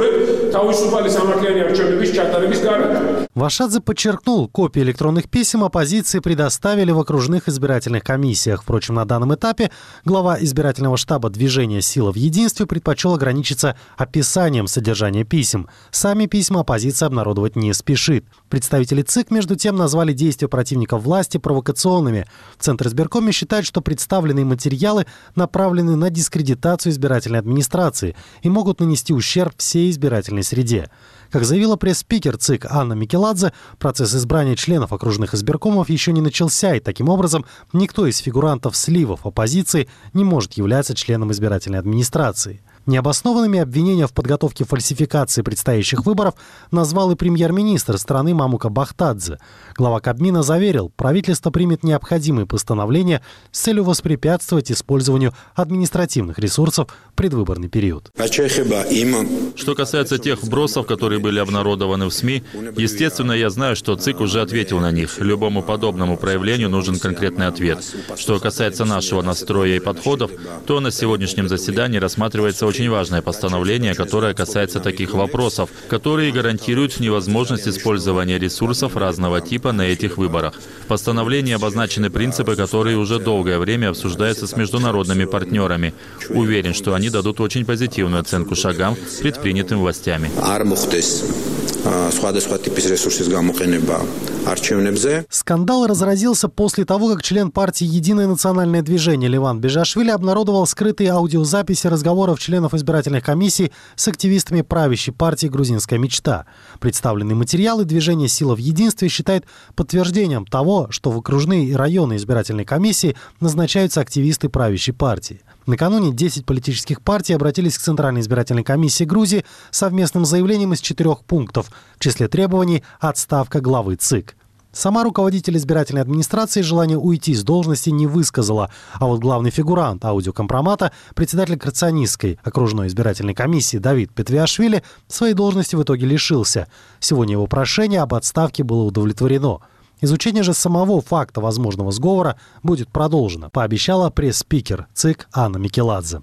Вашадзе подчеркнул, копии электронных писем оппозиции предоставили в окружных избирательных комиссиях. Впрочем, на данном этапе глава избирательного штаба движения «Сила в единстве» предпочел ограничиться описанием содержания писем. Сами письма оппозиция обнародовать не спешит. Представители ЦИК, между тем, назвали действия противников власти провокационными. В Центр избиркоме считают, что представленные материалы направлены на дискредитацию избирательной администрации и могут нанести ущерб всей избирательной среде. Как заявила пресс-спикер ЦИК Анна Микеладзе, процесс избрания членов окружных избиркомов еще не начался, и таким образом никто из фигурантов сливов оппозиции не может являться членом избирательной администрации. Необоснованными обвинения в подготовке фальсификации предстоящих выборов назвал и премьер-министр страны Мамука Бахтадзе. Глава Кабмина заверил, правительство примет необходимые постановления с целью воспрепятствовать использованию административных ресурсов в предвыборный период. Что касается тех вбросов, которые были обнародованы в СМИ, естественно, я знаю, что ЦИК уже ответил на них. Любому подобному проявлению нужен конкретный ответ. Что касается нашего настроя и подходов, то на сегодняшнем заседании рассматривается очень важное постановление, которое касается таких вопросов, которые гарантируют невозможность использования ресурсов разного типа на этих выборах. В постановлении обозначены принципы, которые уже долгое время обсуждаются с международными партнерами. Уверен, что они дадут очень позитивную оценку шагам, предпринятым властями. Скандал разразился после того, как член партии «Единое национальное движение» Леван Бежашвили обнародовал скрытые аудиозаписи разговоров членов избирательных комиссий с активистами правящей партии «Грузинская мечта». Представленные материалы движение «Сила в единстве» считает подтверждением того, что в окружные и районные избирательные комиссии назначаются активисты правящей партии. Накануне десять политических партий обратились к Центральной избирательной комиссии Грузии с совместным заявлением из четырех пунктов. В числе требований – отставка главы ЦИК. Сама руководитель избирательной администрации желание уйти с должности не высказала, а вот главный фигурант аудиокомпромата, председатель Крацанистской окружной избирательной комиссии Давид Петвиашвили, своей должности в итоге лишился. Сегодня его прошение об отставке было удовлетворено. Изучение же самого факта возможного сговора будет продолжено, пообещала пресс-спикер ЦИК Анна Микеладзе.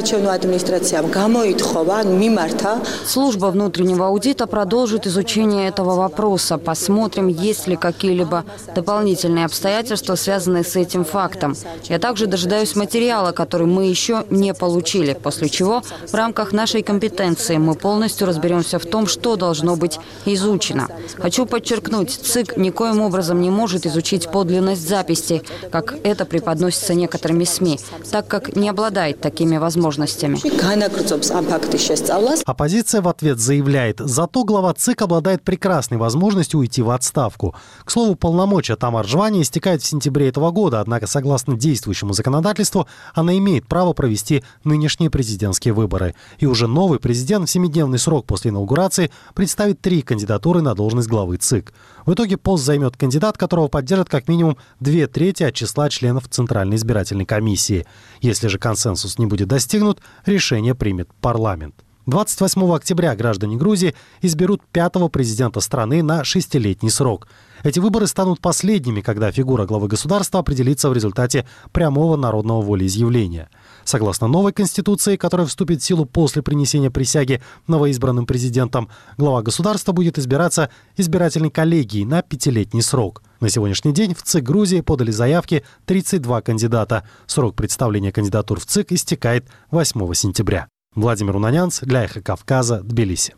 Служба внутреннего аудита продолжит изучение этого вопроса. Посмотрим, есть ли какие-либо дополнительные обстоятельства, связанные с этим фактом. Я также дожидаюсь материала, который мы еще не получили, после чего в рамках нашей компетенции мы полностью разберемся в том, что должно быть изучено. Хочу подчеркнуть, ЦИК никоим образом не может изучить подлинность записей, как это преподносится некоторыми СМИ, так как не обладает такими возможностями. Оппозиция в ответ заявляет, зато глава ЦИК обладает прекрасной возможностью уйти в отставку. К слову, полномочия Тамар Жвани истекают в сентябре этого года, однако, согласно действующему законодательству, она имеет право провести нынешние президентские выборы. И уже новый президент в семидневный срок после инаугурации представит три кандидатуры на должность главы ЦИК. В итоге пост займет кандидат, которого поддержат как минимум две трети от числа членов Центральной избирательной комиссии. Если же консенсус не будет достигнут, решение примет парламент. двадцать восьмого октября граждане Грузии изберут пятого президента страны на шестилетний срок. Эти выборы станут последними, когда фигура главы государства определится в результате прямого народного волеизъявления. Согласно новой конституции, которая вступит в силу после принесения присяги новоизбранным президентом, глава государства будет избираться избирательной коллегией на пятилетний срок. На сегодняшний день в ЦИК Грузии подали заявки тридцать два кандидата. Срок представления кандидатур в ЦИК истекает восьмого сентября. Владимир Унанянц для «Эхо Кавказа», Тбилиси.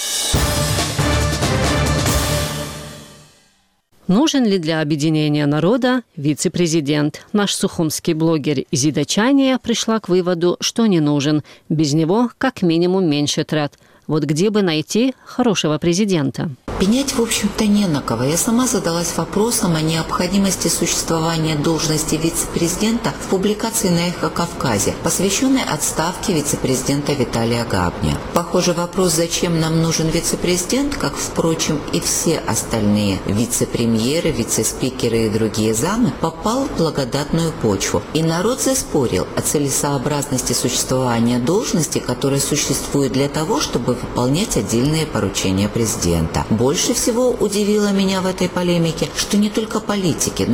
Нужен ли для объединения народа вице-президент? Наш сухумский блогер Зида Чания пришла к выводу, что не нужен. Без него как минимум меньше трат. Вот где бы найти хорошего президента? Пенять, в общем-то, не на кого. Я сама задалась вопросом о необходимости существования должности вице-президента в публикации на «Эхо Кавказе», посвященной отставке вице-президента Виталия Габня. Похоже, вопрос, зачем нам нужен вице-президент, как, впрочем, и все остальные вице-премьеры, вице-спикеры и другие замы, попал в благодатную почву. И народ заспорил о целесообразности существования должности, которая существует для того, чтобы выполнять отдельные поручения президента. Больше всего удивило меня в этой полемике, что не только политики, но и обычные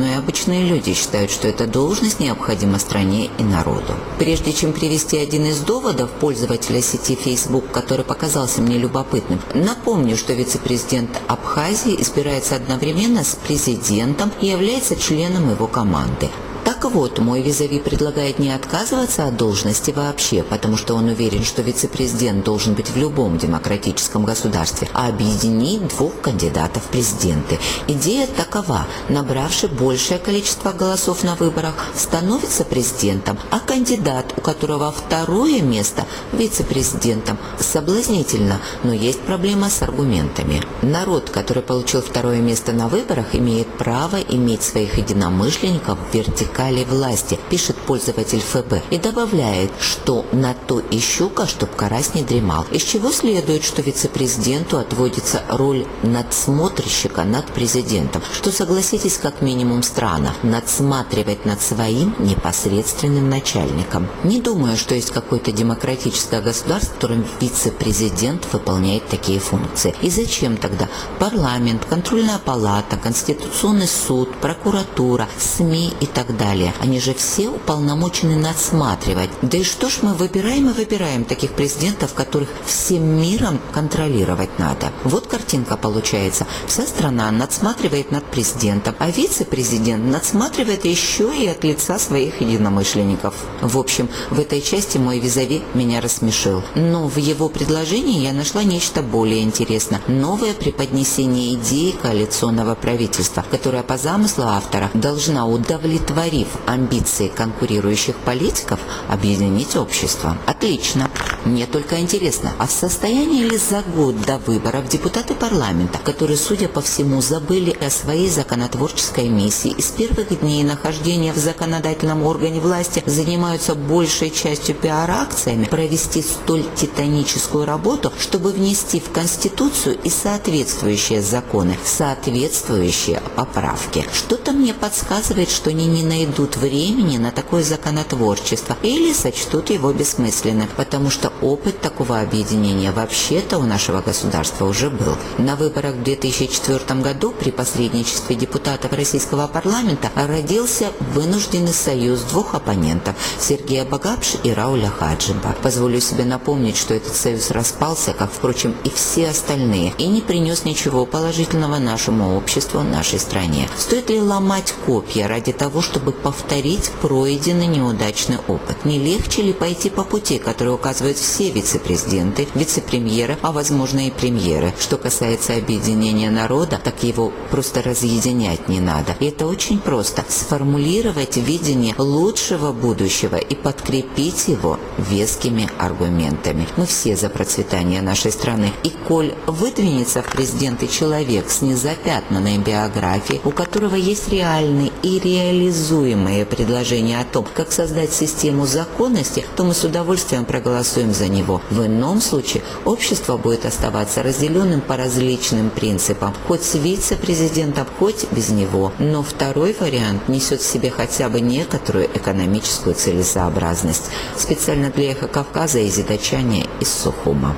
обычные люди считают, что эта должность необходима стране и народу. Прежде чем привести один из доводов пользователя сети Facebook, который показался мне любопытным, напомню, что вице-президент Абхазии избирается одновременно с президентом и является членом его команды. Так вот, мой визави предлагает не отказываться от должности вообще, потому что он уверен, что вице-президент должен быть в любом демократическом государстве, а объединить двух кандидатов в президенты. Идея такова: набравший большее количество голосов на выборах, становится президентом, а кандидат, у которого второе место, вице-президентом. Соблазнительно, но есть проблема с аргументами. Народ, который получил второе место на выборах, имеет право иметь своих единомышленников в вертикали власти, пишет пользователь эф бэ, и добавляет, что на то и щука, чтоб карась не дремал. Из чего следует, что вице-президенту отводится роль надсмотрщика над президентом, что, согласитесь, как минимум странно, надсматривать над своим непосредственным начальником. Не думаю, что есть какое-то демократическое государство, в котором вице-президент выполняет такие функции. И зачем тогда парламент, контрольная палата, конституционный суд, прокуратура, СМИ и так далее? Они же все уполномочены надсматривать. Да и что ж мы выбираем и выбираем таких президентов, которых всем миром контролировать надо? Вот картинка получается. Вся страна надсматривает над президентом, а вице-президент надсматривает еще и от лица своих единомышленников. В общем, в этой части мой визави меня рассмешил. Но в его предложении я нашла нечто более интересное. Новое преподнесение идеи коалиционного правительства, которая по замыслу автора должна, удовлетворить амбиции конкурирующих политиков, объединить общество. Отлично. Мне только интересно, а в состоянии ли за год до выборов депутаты парламента, которые, судя по всему, забыли о своей законотворческой миссии и с первых дней нахождения в законодательном органе власти занимаются большей частью пиар-акциями, провести столь титаническую работу, чтобы внести в Конституцию и соответствующие законы, соответствующие поправки? Что-то мне подсказывает, что они не найдут времени на такое законотворчество или сочтут его бессмысленным, потому что опыт такого объединения вообще-то у нашего государства уже был. На выборах в две тысячи четвёртом году при посредничестве депутатов российского парламента родился вынужденный союз двух оппонентов – Сергея Багапши и Рауля Хаджиба. Позволю себе напомнить, что этот союз распался, как, впрочем, и все остальные, и не принес ничего положительного нашему обществу, нашей стране. Стоит ли ломать копья ради того, чтобы повторить пройденный неудачный опыт? Не легче ли пойти по пути, который указывают все вице-президенты, вице-премьеры, а возможно и премьеры? Что касается объединения народа, так его просто разъединять не надо. И это очень просто. Сформулировать видение лучшего будущего и подкрепить его вескими аргументами. Мы все за процветание нашей страны. И коль выдвинется в президенты человек с незапятнанной биографией, у которого есть реальные и реализуемые предложения о том, как создать систему законности, то мы с удовольствием проголосуем за него. В ином случае общество будет оставаться разделенным по различным принципам, хоть с вице-президентом, хоть без него. Но второй вариант несет в себе хотя бы некоторую экономическую целесообразность. Специально для «Эхо Кавказа» из Дачани из Сухума.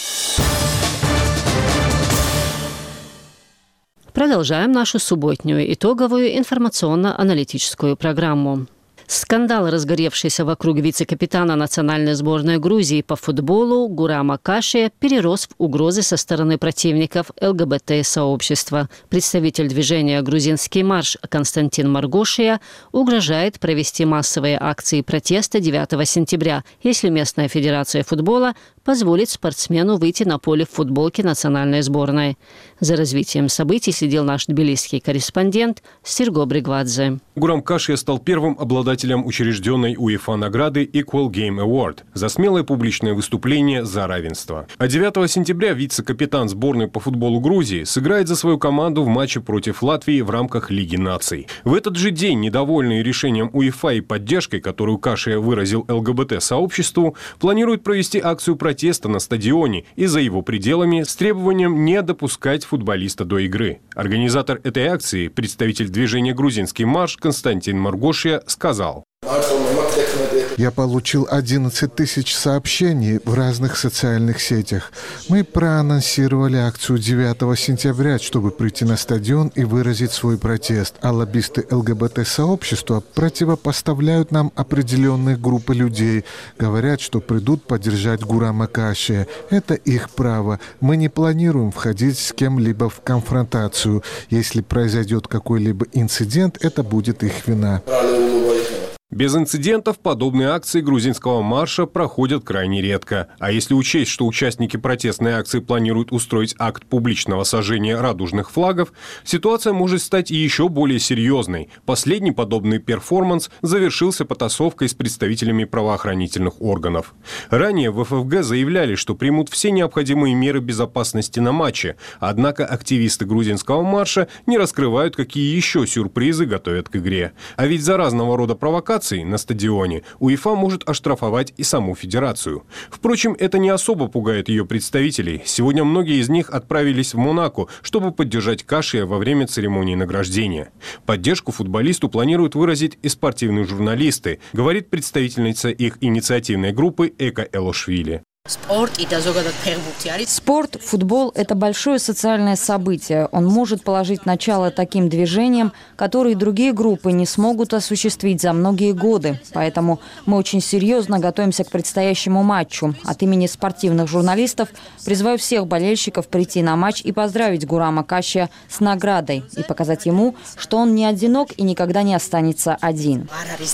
Продолжаем нашу субботнюю итоговую информационно-аналитическую программу. Скандал, разгоревшийся вокруг вице-капитана национальной сборной Грузии по футболу Гурама Кашия, перерос в угрозы со стороны противников эл гэ бэ тэ-сообщества. Представитель движения «Грузинский марш» Константин Маргошия угрожает провести массовые акции протеста девятого сентября, если местная федерация футбола позволит спортсмену выйти на поле в футболке национальной сборной. За развитием событий следил наш тбилисский корреспондент Серго Бригвадзе. Гурам Кашия стал первым обладателем учрежденной УЕФА награды Equal Game Award за смелое публичное выступление за равенство. А девятого сентября вице-капитан сборной по футболу Грузии сыграет за свою команду в матче против Латвии в рамках Лиги наций. В этот же день, недовольные решением УЕФА и поддержкой, которую Кашия выразил эл гэ бэ тэ-сообществу, планируют провести акцию протеста на стадионе и за его пределами с требованием не допускать футболиста до игры. Организатор этой акции, представитель движения «Грузинский марш» Константин Маргошия сказал: Я получил одиннадцать тысяч сообщений в разных социальных сетях. Мы проанонсировали акцию девятого сентября, чтобы прийти на стадион и выразить свой протест. А лоббисты ЛГБТ-сообщества противопоставляют нам определенные группы людей. Говорят, что придут поддержать Гурама Кашия. Это их право. Мы не планируем входить с кем-либо в конфронтацию. Если произойдет какой-либо инцидент, это будет их вина. Без инцидентов подобные акции грузинского марша проходят крайне редко. А если учесть, что участники протестной акции планируют устроить акт публичного сожжения радужных флагов, ситуация может стать еще более серьезной. Последний подобный перформанс завершился потасовкой с представителями правоохранительных органов. Ранее в ВФГ заявляли, что примут все необходимые меры безопасности на матче, однако активисты грузинского марша не раскрывают, какие еще сюрпризы готовят к игре. А ведь за разного рода провокации на стадионе УЕФА может оштрафовать и саму федерацию. Впрочем, это не особо пугает ее представителей. Сегодня многие из них отправились в Монако, чтобы поддержать Кашия во время церемонии награждения. Поддержку футболисту планируют выразить и спортивные журналисты, говорит представительница их инициативной группы Эка Элошвили. Спорт, футбол – это большое социальное событие. Он может положить начало таким движениям, которые другие группы не смогут осуществить за многие годы. Поэтому мы очень серьезно готовимся к предстоящему матчу. От имени спортивных журналистов призываю всех болельщиков прийти на матч и поздравить Гурама Кашия с наградой и показать ему, что он не одинок и никогда не останется один.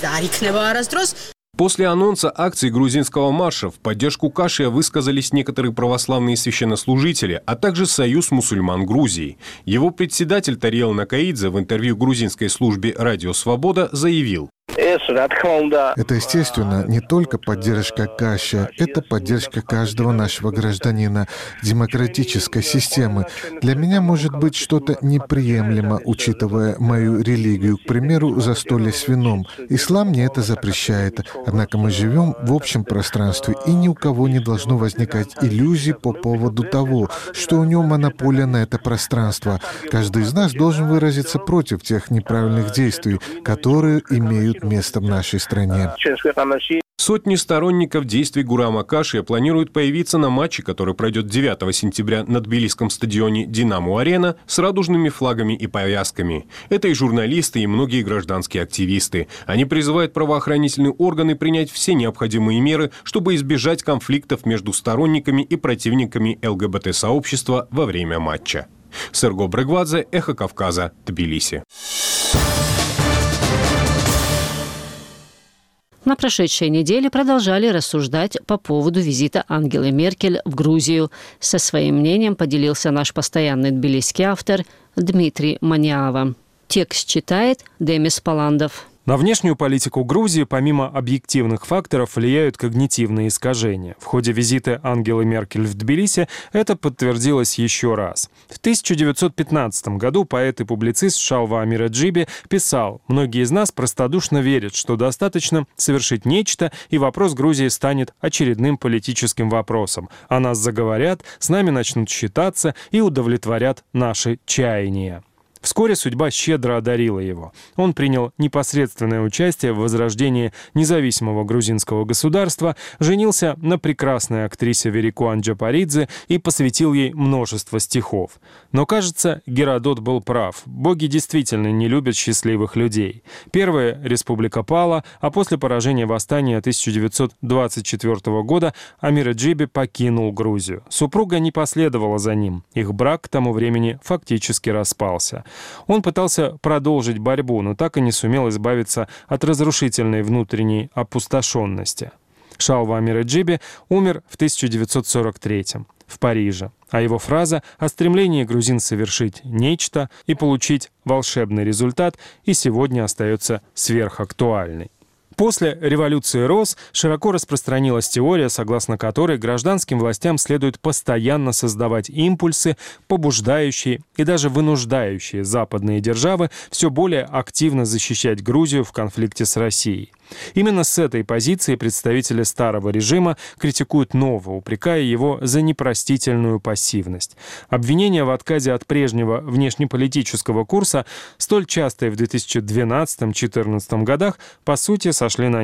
После анонса акции грузинского марша в поддержку Кашия высказались некоторые православные священнослужители, а также Союз мусульман Грузии. Его председатель Тариел Накаидзе в интервью грузинской службе «Радио Свобода» заявил: это, естественно, не только поддержка Кашия, это поддержка каждого нашего гражданина демократической системы. Для меня может быть что-то неприемлемо, учитывая мою религию, к примеру, застолье с вином. Ислам мне это запрещает. Однако мы живем в общем пространстве, и ни у кого не должно возникать иллюзий по поводу того, что у него монополия на это пространство. Каждый из нас должен выразиться против тех неправильных действий, которые имеют место в нашей стране. Сотни сторонников действий Гурама Кашия планируют появиться на матче, который пройдет девятого сентября на тбилисском стадионе «Динамо-Арена» с радужными флагами и повязками. Это и журналисты, и многие гражданские активисты. Они призывают правоохранительные органы принять все необходимые меры, чтобы избежать конфликтов между сторонниками и противниками ЛГБТ-сообщества во время матча. Серго Брегвадзе, Эхо Кавказа, Тбилиси. На прошедшей неделе продолжали рассуждать по поводу визита Ангелы Меркель в Грузию. Со своим мнением поделился наш постоянный тбилисский автор Дмитрий Маниава. Текст читает Демис Паландов. На внешнюю политику Грузии помимо объективных факторов влияют когнитивные искажения. В ходе визита Ангелы Меркель в Тбилиси это подтвердилось еще раз. В тысяча девятьсот пятнадцатом году поэт и публицист Шалва Амираджиби писал: «Многие из нас простодушно верят, что достаточно совершить нечто, и вопрос Грузии станет очередным политическим вопросом. О нас заговорят, с нами начнут считаться и удовлетворят наши чаяния». Вскоре судьба щедро одарила его. Он принял непосредственное участие в возрождении независимого грузинского государства, женился на прекрасной актрисе Верику Анджапаридзе и посвятил ей множество стихов. Но, кажется, Геродот был прав. Боги действительно не любят счастливых людей. Первая республика пала, а после поражения восстания тысяча девятьсот двадцать четвёртого года Амираджиби покинул Грузию. Супруга не последовала за ним. Их брак к тому времени фактически распался. Он пытался продолжить борьбу, но так и не сумел избавиться от разрушительной внутренней опустошенности. Шалва Амираджиби умер в тысяча девятьсот сорок третьем в Париже, а его фраза о стремлении грузин совершить нечто и получить волшебный результат и сегодня остается сверхактуальной. После революции РОС широко распространилась теория, согласно которой гражданским властям следует постоянно создавать импульсы, побуждающие и даже вынуждающие западные державы все более активно защищать Грузию в конфликте с Россией. Именно с этой позиции представители старого режима критикуют нового, упрекая его за непростительную пассивность. Обвинения в отказе от прежнего внешнеполитического курса, столь частые в две тысячи двенадцатом — две тысячи четырнадцатом годах, по сути, сошли на нет.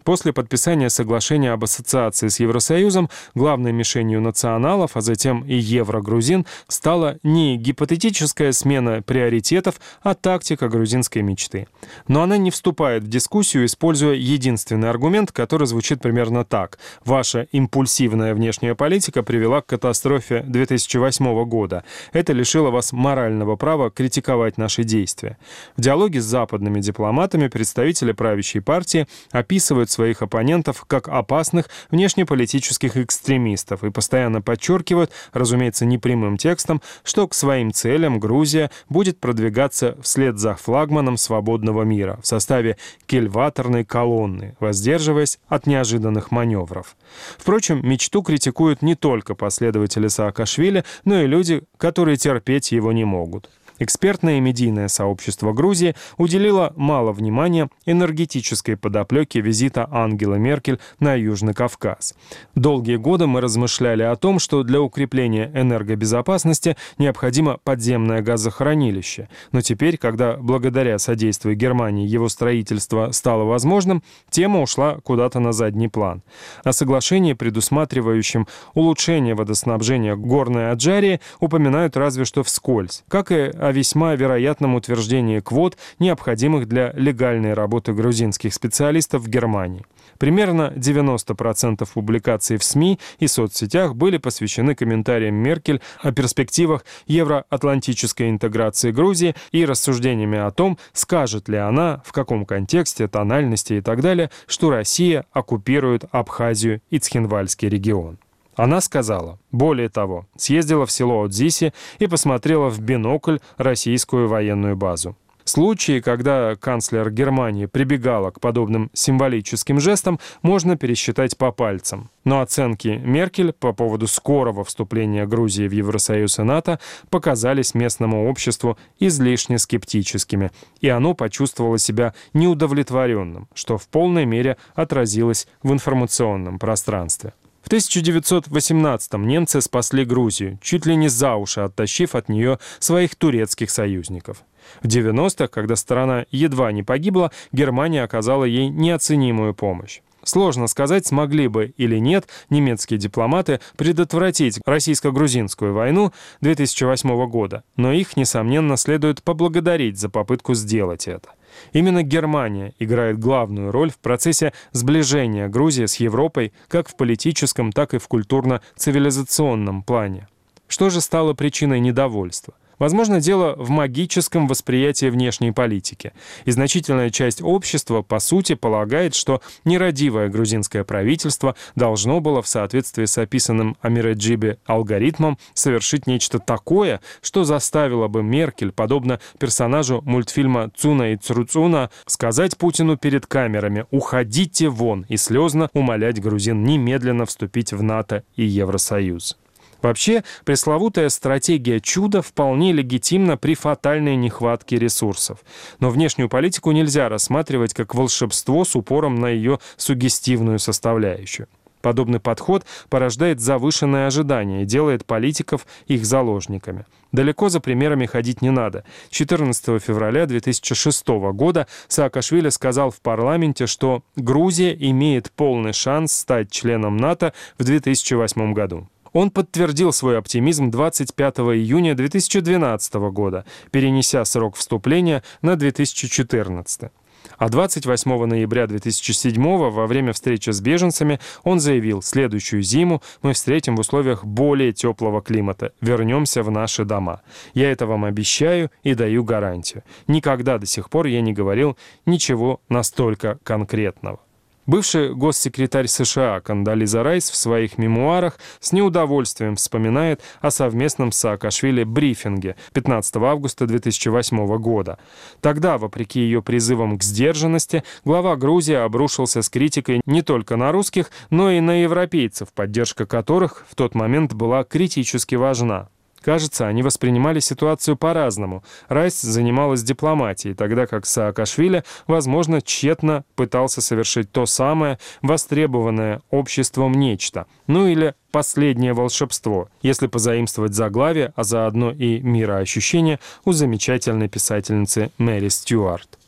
После подписания соглашения об ассоциации с Евросоюзом главной мишенью националов, а затем и еврогрузин, стала не гипотетическая смена приоритетов, а тактика грузинской мечты. Но она не вступает в дискуссию, используя единственный аргумент, который звучит примерно так. Ваша импульсивная внешняя политика привела к катастрофе две тысячи восьмого года. Это лишило вас морального права критиковать наши действия. В диалоге с западными дипломатами представители правящей партии описывают своих оппонентов как опасных внешнеполитических экстремистов и постоянно подчеркивают, разумеется, непрямым текстом, что к своим целям Грузия будет продвигаться вслед за флагманом свободного мира в составе кильваторной колонны, воздерживаясь от неожиданных маневров. Впрочем, мечту критикуют не только последователи Саакашвили, но и люди, которые терпеть его не могут. Экспертное и медийное сообщество Грузии уделило мало внимания энергетической подоплеке визита Ангелы Меркель на Южный Кавказ. Долгие годы мы размышляли о том, что для укрепления энергобезопасности необходимо подземное газохранилище. Но теперь, когда благодаря содействию Германии его строительство стало возможным, тема ушла куда-то на задний план. О соглашении, предусматривающем улучшение водоснабжения Горной Аджарии, упоминают разве что вскользь, как и о весьма вероятном утверждении квот, необходимых для легальной работы грузинских специалистов в Германии. Примерно девяносто процентов публикаций в СМИ и соцсетях были посвящены комментариям Меркель о перспективах евроатлантической интеграции Грузии и рассуждениями о том, скажет ли она, в каком контексте, тональности и так далее, что Россия оккупирует Абхазию и Цхинвальский регион. Она сказала, более того, съездила в село Одзиси и посмотрела в бинокль российскую военную базу. Случаи, когда канцлер Германии прибегала к подобным символическим жестам, можно пересчитать по пальцам. Но оценки Меркель по поводу скорого вступления Грузии в Евросоюз и НАТО показались местному обществу излишне скептическими, и оно почувствовало себя неудовлетворенным, что в полной мере отразилось в информационном пространстве. В тысяча девятьсот восемнадцатом немцы спасли Грузию, чуть ли не за уши оттащив от нее своих турецких союзников. В девяностых, когда страна едва не погибла, Германия оказала ей неоценимую помощь. Сложно сказать, смогли бы или нет немецкие дипломаты предотвратить российско-грузинскую войну две тысячи восьмого года, но их, несомненно, следует поблагодарить за попытку сделать это. Именно Германия играет главную роль в процессе сближения Грузии с Европой как в политическом, так и в культурно-цивилизационном плане. Что же стало причиной недовольства? Возможно, дело в магическом восприятии внешней политики. И значительная часть общества, по сути, полагает, что нерадивое грузинское правительство должно было в соответствии с описанным Амиреджибе алгоритмом совершить нечто такое, что заставило бы Меркель, подобно персонажу мультфильма «Цуна и Цруцуна», сказать Путину перед камерами «Уходите вон» и слезно умолять грузин немедленно вступить в НАТО и Евросоюз. Вообще, пресловутая стратегия чуда вполне легитимна при фатальной нехватке ресурсов. Но внешнюю политику нельзя рассматривать как волшебство с упором на ее суггестивную составляющую. Подобный подход порождает завышенные ожидания и делает политиков их заложниками. Далеко за примерами ходить не надо. четырнадцатого февраля две тысячи шестого года Саакашвили сказал в парламенте, что Грузия имеет полный шанс стать членом НАТО в две тысячи восьмом году. Он подтвердил свой оптимизм двадцать пятого июня две тысячи двенадцатого года, перенеся срок вступления на две тысячи четырнадцатый. А двадцать восьмого ноября две тысячи седьмого во время встречи с беженцами он заявил: «Следующую зиму мы встретим в условиях более теплого климата. Вернемся в наши дома. Я это вам обещаю и даю гарантию. Никогда до сих пор я не говорил ничего настолько конкретного». Бывший госсекретарь США Кондолиза Райс в своих мемуарах с неудовольствием вспоминает о совместном с Саакашвили брифинге пятнадцатого августа две тысячи восьмого года. Тогда, вопреки ее призывам к сдержанности, глава Грузии обрушился с критикой не только на русских, но и на европейцев, поддержка которых в тот момент была критически важна. Кажется, они воспринимали ситуацию по-разному. Райс занималась дипломатией, тогда как Саакашвили, возможно, тщетно пытался совершить то самое востребованное обществом нечто. Ну или последнее волшебство, если позаимствовать заглавие, а заодно и мироощущение у замечательной писательницы Мэри Стюарт.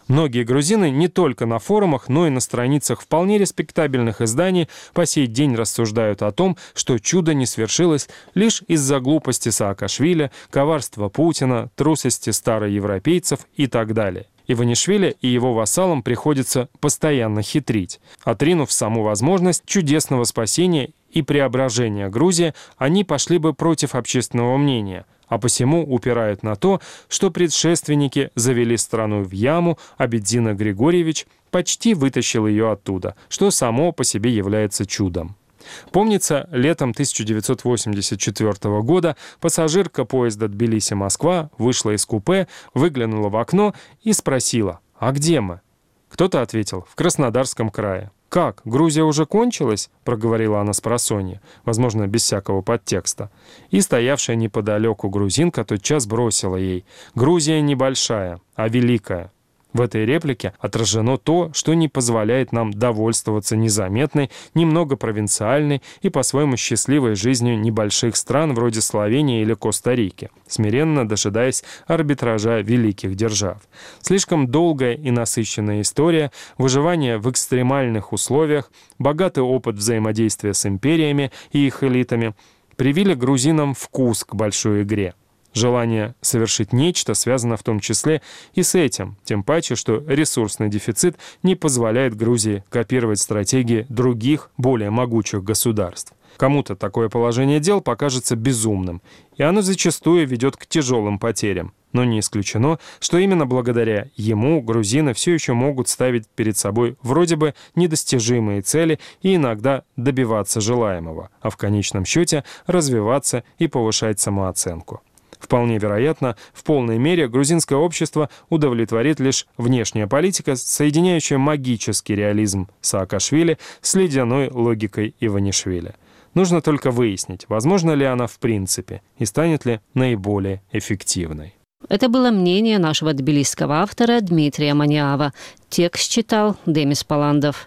Многие грузины не только на форумах, но и на страницах вполне респектабельных изданий по сей день рассуждают о том, что чудо не свершилось лишь из-за глупости Саакашвили, коварства Путина, трусости староевропейцев и так далее. Иванишвили и его вассалам приходится постоянно хитрить. Отринув саму возможность чудесного спасения и преображения Грузии, они пошли бы против общественного мнения, а посему упирают на то, что предшественники завели страну в яму, а Бедзина Григорьевич почти вытащил ее оттуда, что само по себе является чудом. Помнится, летом тысяча девятьсот восемьдесят четвёртого года пассажирка поезда Тбилиси-Москва вышла из купе, выглянула в окно и спросила: «А где мы?» Кто-то ответил: «В Краснодарском крае». «Как? Грузия уже кончилась?» — проговорила она спросонья, возможно, без всякого подтекста. И стоявшая неподалеку грузинка тотчас бросила ей: «Грузия небольшая, а великая». В этой реплике отражено то, что не позволяет нам довольствоваться незаметной, немного провинциальной и по-своему счастливой жизнью небольших стран вроде Словении или Коста-Рики, смиренно дожидаясь арбитража великих держав. Слишком долгая и насыщенная история, выживание в экстремальных условиях, богатый опыт взаимодействия с империями и их элитами привили грузинам вкус к большой игре. Желание совершить нечто связано в том числе и с этим, тем паче, что ресурсный дефицит не позволяет Грузии копировать стратегии других, более могучих государств. Кому-то такое положение дел покажется безумным, и оно зачастую ведет к тяжелым потерям. Но не исключено, что именно благодаря ему грузины все еще могут ставить перед собой вроде бы недостижимые цели и иногда добиваться желаемого, а в конечном счете развиваться и повышать самооценку. Вполне вероятно, в полной мере грузинское общество удовлетворит лишь внешняя политика, соединяющая магический реализм Саакашвили с ледяной логикой Иванишвили. Нужно только выяснить, возможно ли она в принципе и станет ли наиболее эффективной. Это было мнение нашего тбилисского автора Дмитрия Маниава. Текст читал Демис Паландов.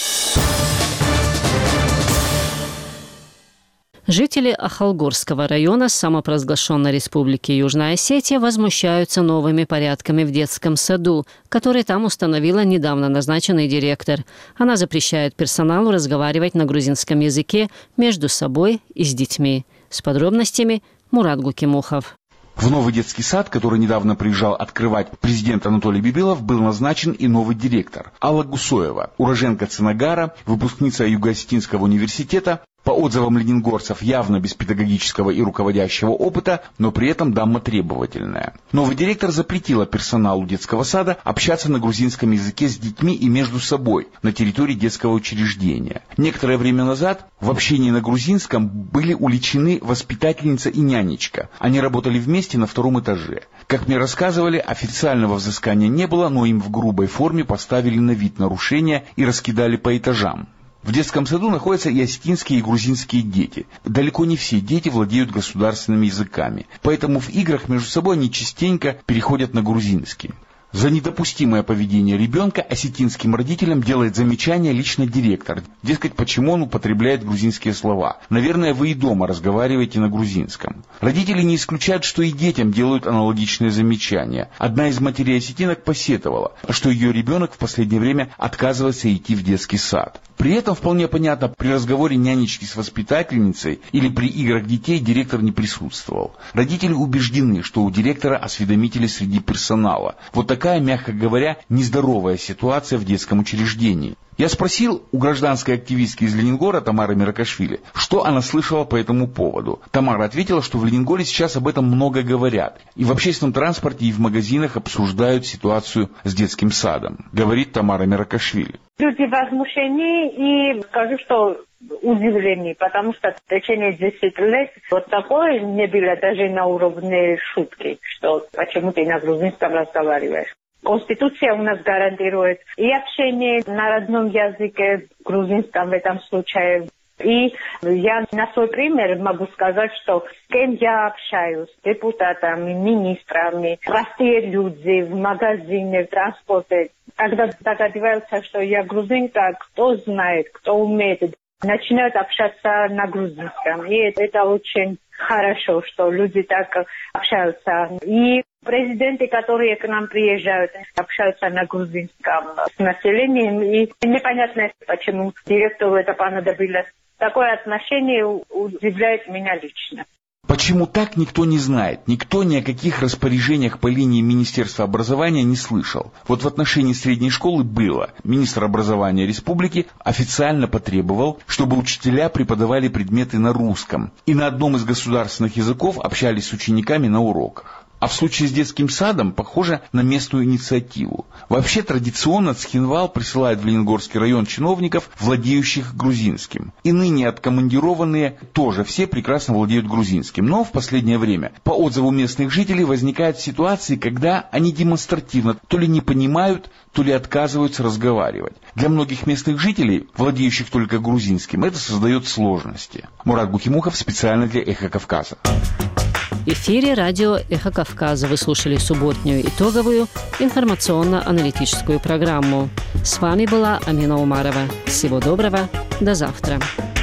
Жители Ахалгорского района самопровозглашенной республики Южная Осетия возмущаются новыми порядками в детском саду, который там установила недавно назначенный директор. Она запрещает персоналу разговаривать на грузинском языке между собой и с детьми. С подробностями Мурат Гукимухов. В новый детский сад, который недавно приезжал открывать президент Анатолий Бибилов, был назначен и новый директор Алла Гусоева, уроженка Цинагара, выпускница Юго-Осетинского университета, по отзывам ленингорцев, явно без педагогического и руководящего опыта, но при этом дама требовательная. Новый директор запретила персоналу детского сада общаться на грузинском языке с детьми и между собой на территории детского учреждения. Некоторое время назад в общении на грузинском были уличены воспитательница и нянечка. Они работали вместе на втором этаже. Как мне рассказывали, официального взыскания не было, но им в грубой форме поставили на вид нарушения и раскидали по этажам. В детском саду находятся и осетинские, и грузинские дети. Далеко не все дети владеют государственными языками, поэтому в играх между собой они частенько переходят на грузинский. За недопустимое поведение ребенка осетинским родителям делает замечание лично директор. Дескать, почему он употребляет грузинские слова. Наверное, вы и дома разговариваете на грузинском. Родители не исключают, что и детям делают аналогичные замечания. Одна из матерей осетинок посетовала, что ее ребенок в последнее время отказывается идти в детский сад. При этом вполне понятно, при разговоре нянечки с воспитательницей или при играх детей директор не присутствовал. Родители убеждены, что у директора осведомители среди персонала. Вот такая, мягко говоря, нездоровая ситуация в детском учреждении. Я спросил у гражданской активистки из Ленингора Тамары Миракашвили, что она слышала по этому поводу. Тамара ответила, что в Ленингоре сейчас об этом много говорят. И в общественном транспорте, и в магазинах обсуждают ситуацию с детским садом. Говорит Тамара Миракашвили. Люди возмущены и скажу, что удивлены, потому что в течение десяти лет вот такое не было даже на уровне шутки, что почему ты на грузинском разговариваешь. Конституция у нас гарантирует и общение на родном языке, грузинском в этом случае. И я на свой пример могу сказать, что с кем я общаюсь, с депутатами, министрами, простые люди в магазине, в транспорте, когда догадываются, что я грузинка, кто знает, кто умеет, начинают общаться на грузинском. И это очень хорошо, что люди так общаются. И Президенты, которые к нам приезжают, общаются на грузинском с населением, и непонятно, почему директору это понадобилось. Такое отношение удивляет меня лично. Почему так, никто не знает. Никто ни о каких распоряжениях по линии Министерства образования не слышал. Вот в отношении средней школы было. Министр образования республики официально потребовал, чтобы учителя преподавали предметы на русском и на одном из государственных языков общались с учениками на уроках. А в случае с детским садом похоже на местную инициативу. Вообще традиционно Цхинвал присылает в Лениногорский район чиновников, владеющих грузинским. И ныне откомандированные тоже все прекрасно владеют грузинским. Но в последнее время, по отзыву местных жителей, возникают ситуации, когда они демонстративно то ли не понимают, то ли отказываются разговаривать. Для многих местных жителей, владеющих только грузинским, это создает сложности. Мурат Бухимухов специально для «Эхо Кавказа». В эфире радио «Эхо Кавказа» вы слушали субботнюю итоговую информационно-аналитическую программу. С вами была Амина Умарова. Всего доброго, до завтра.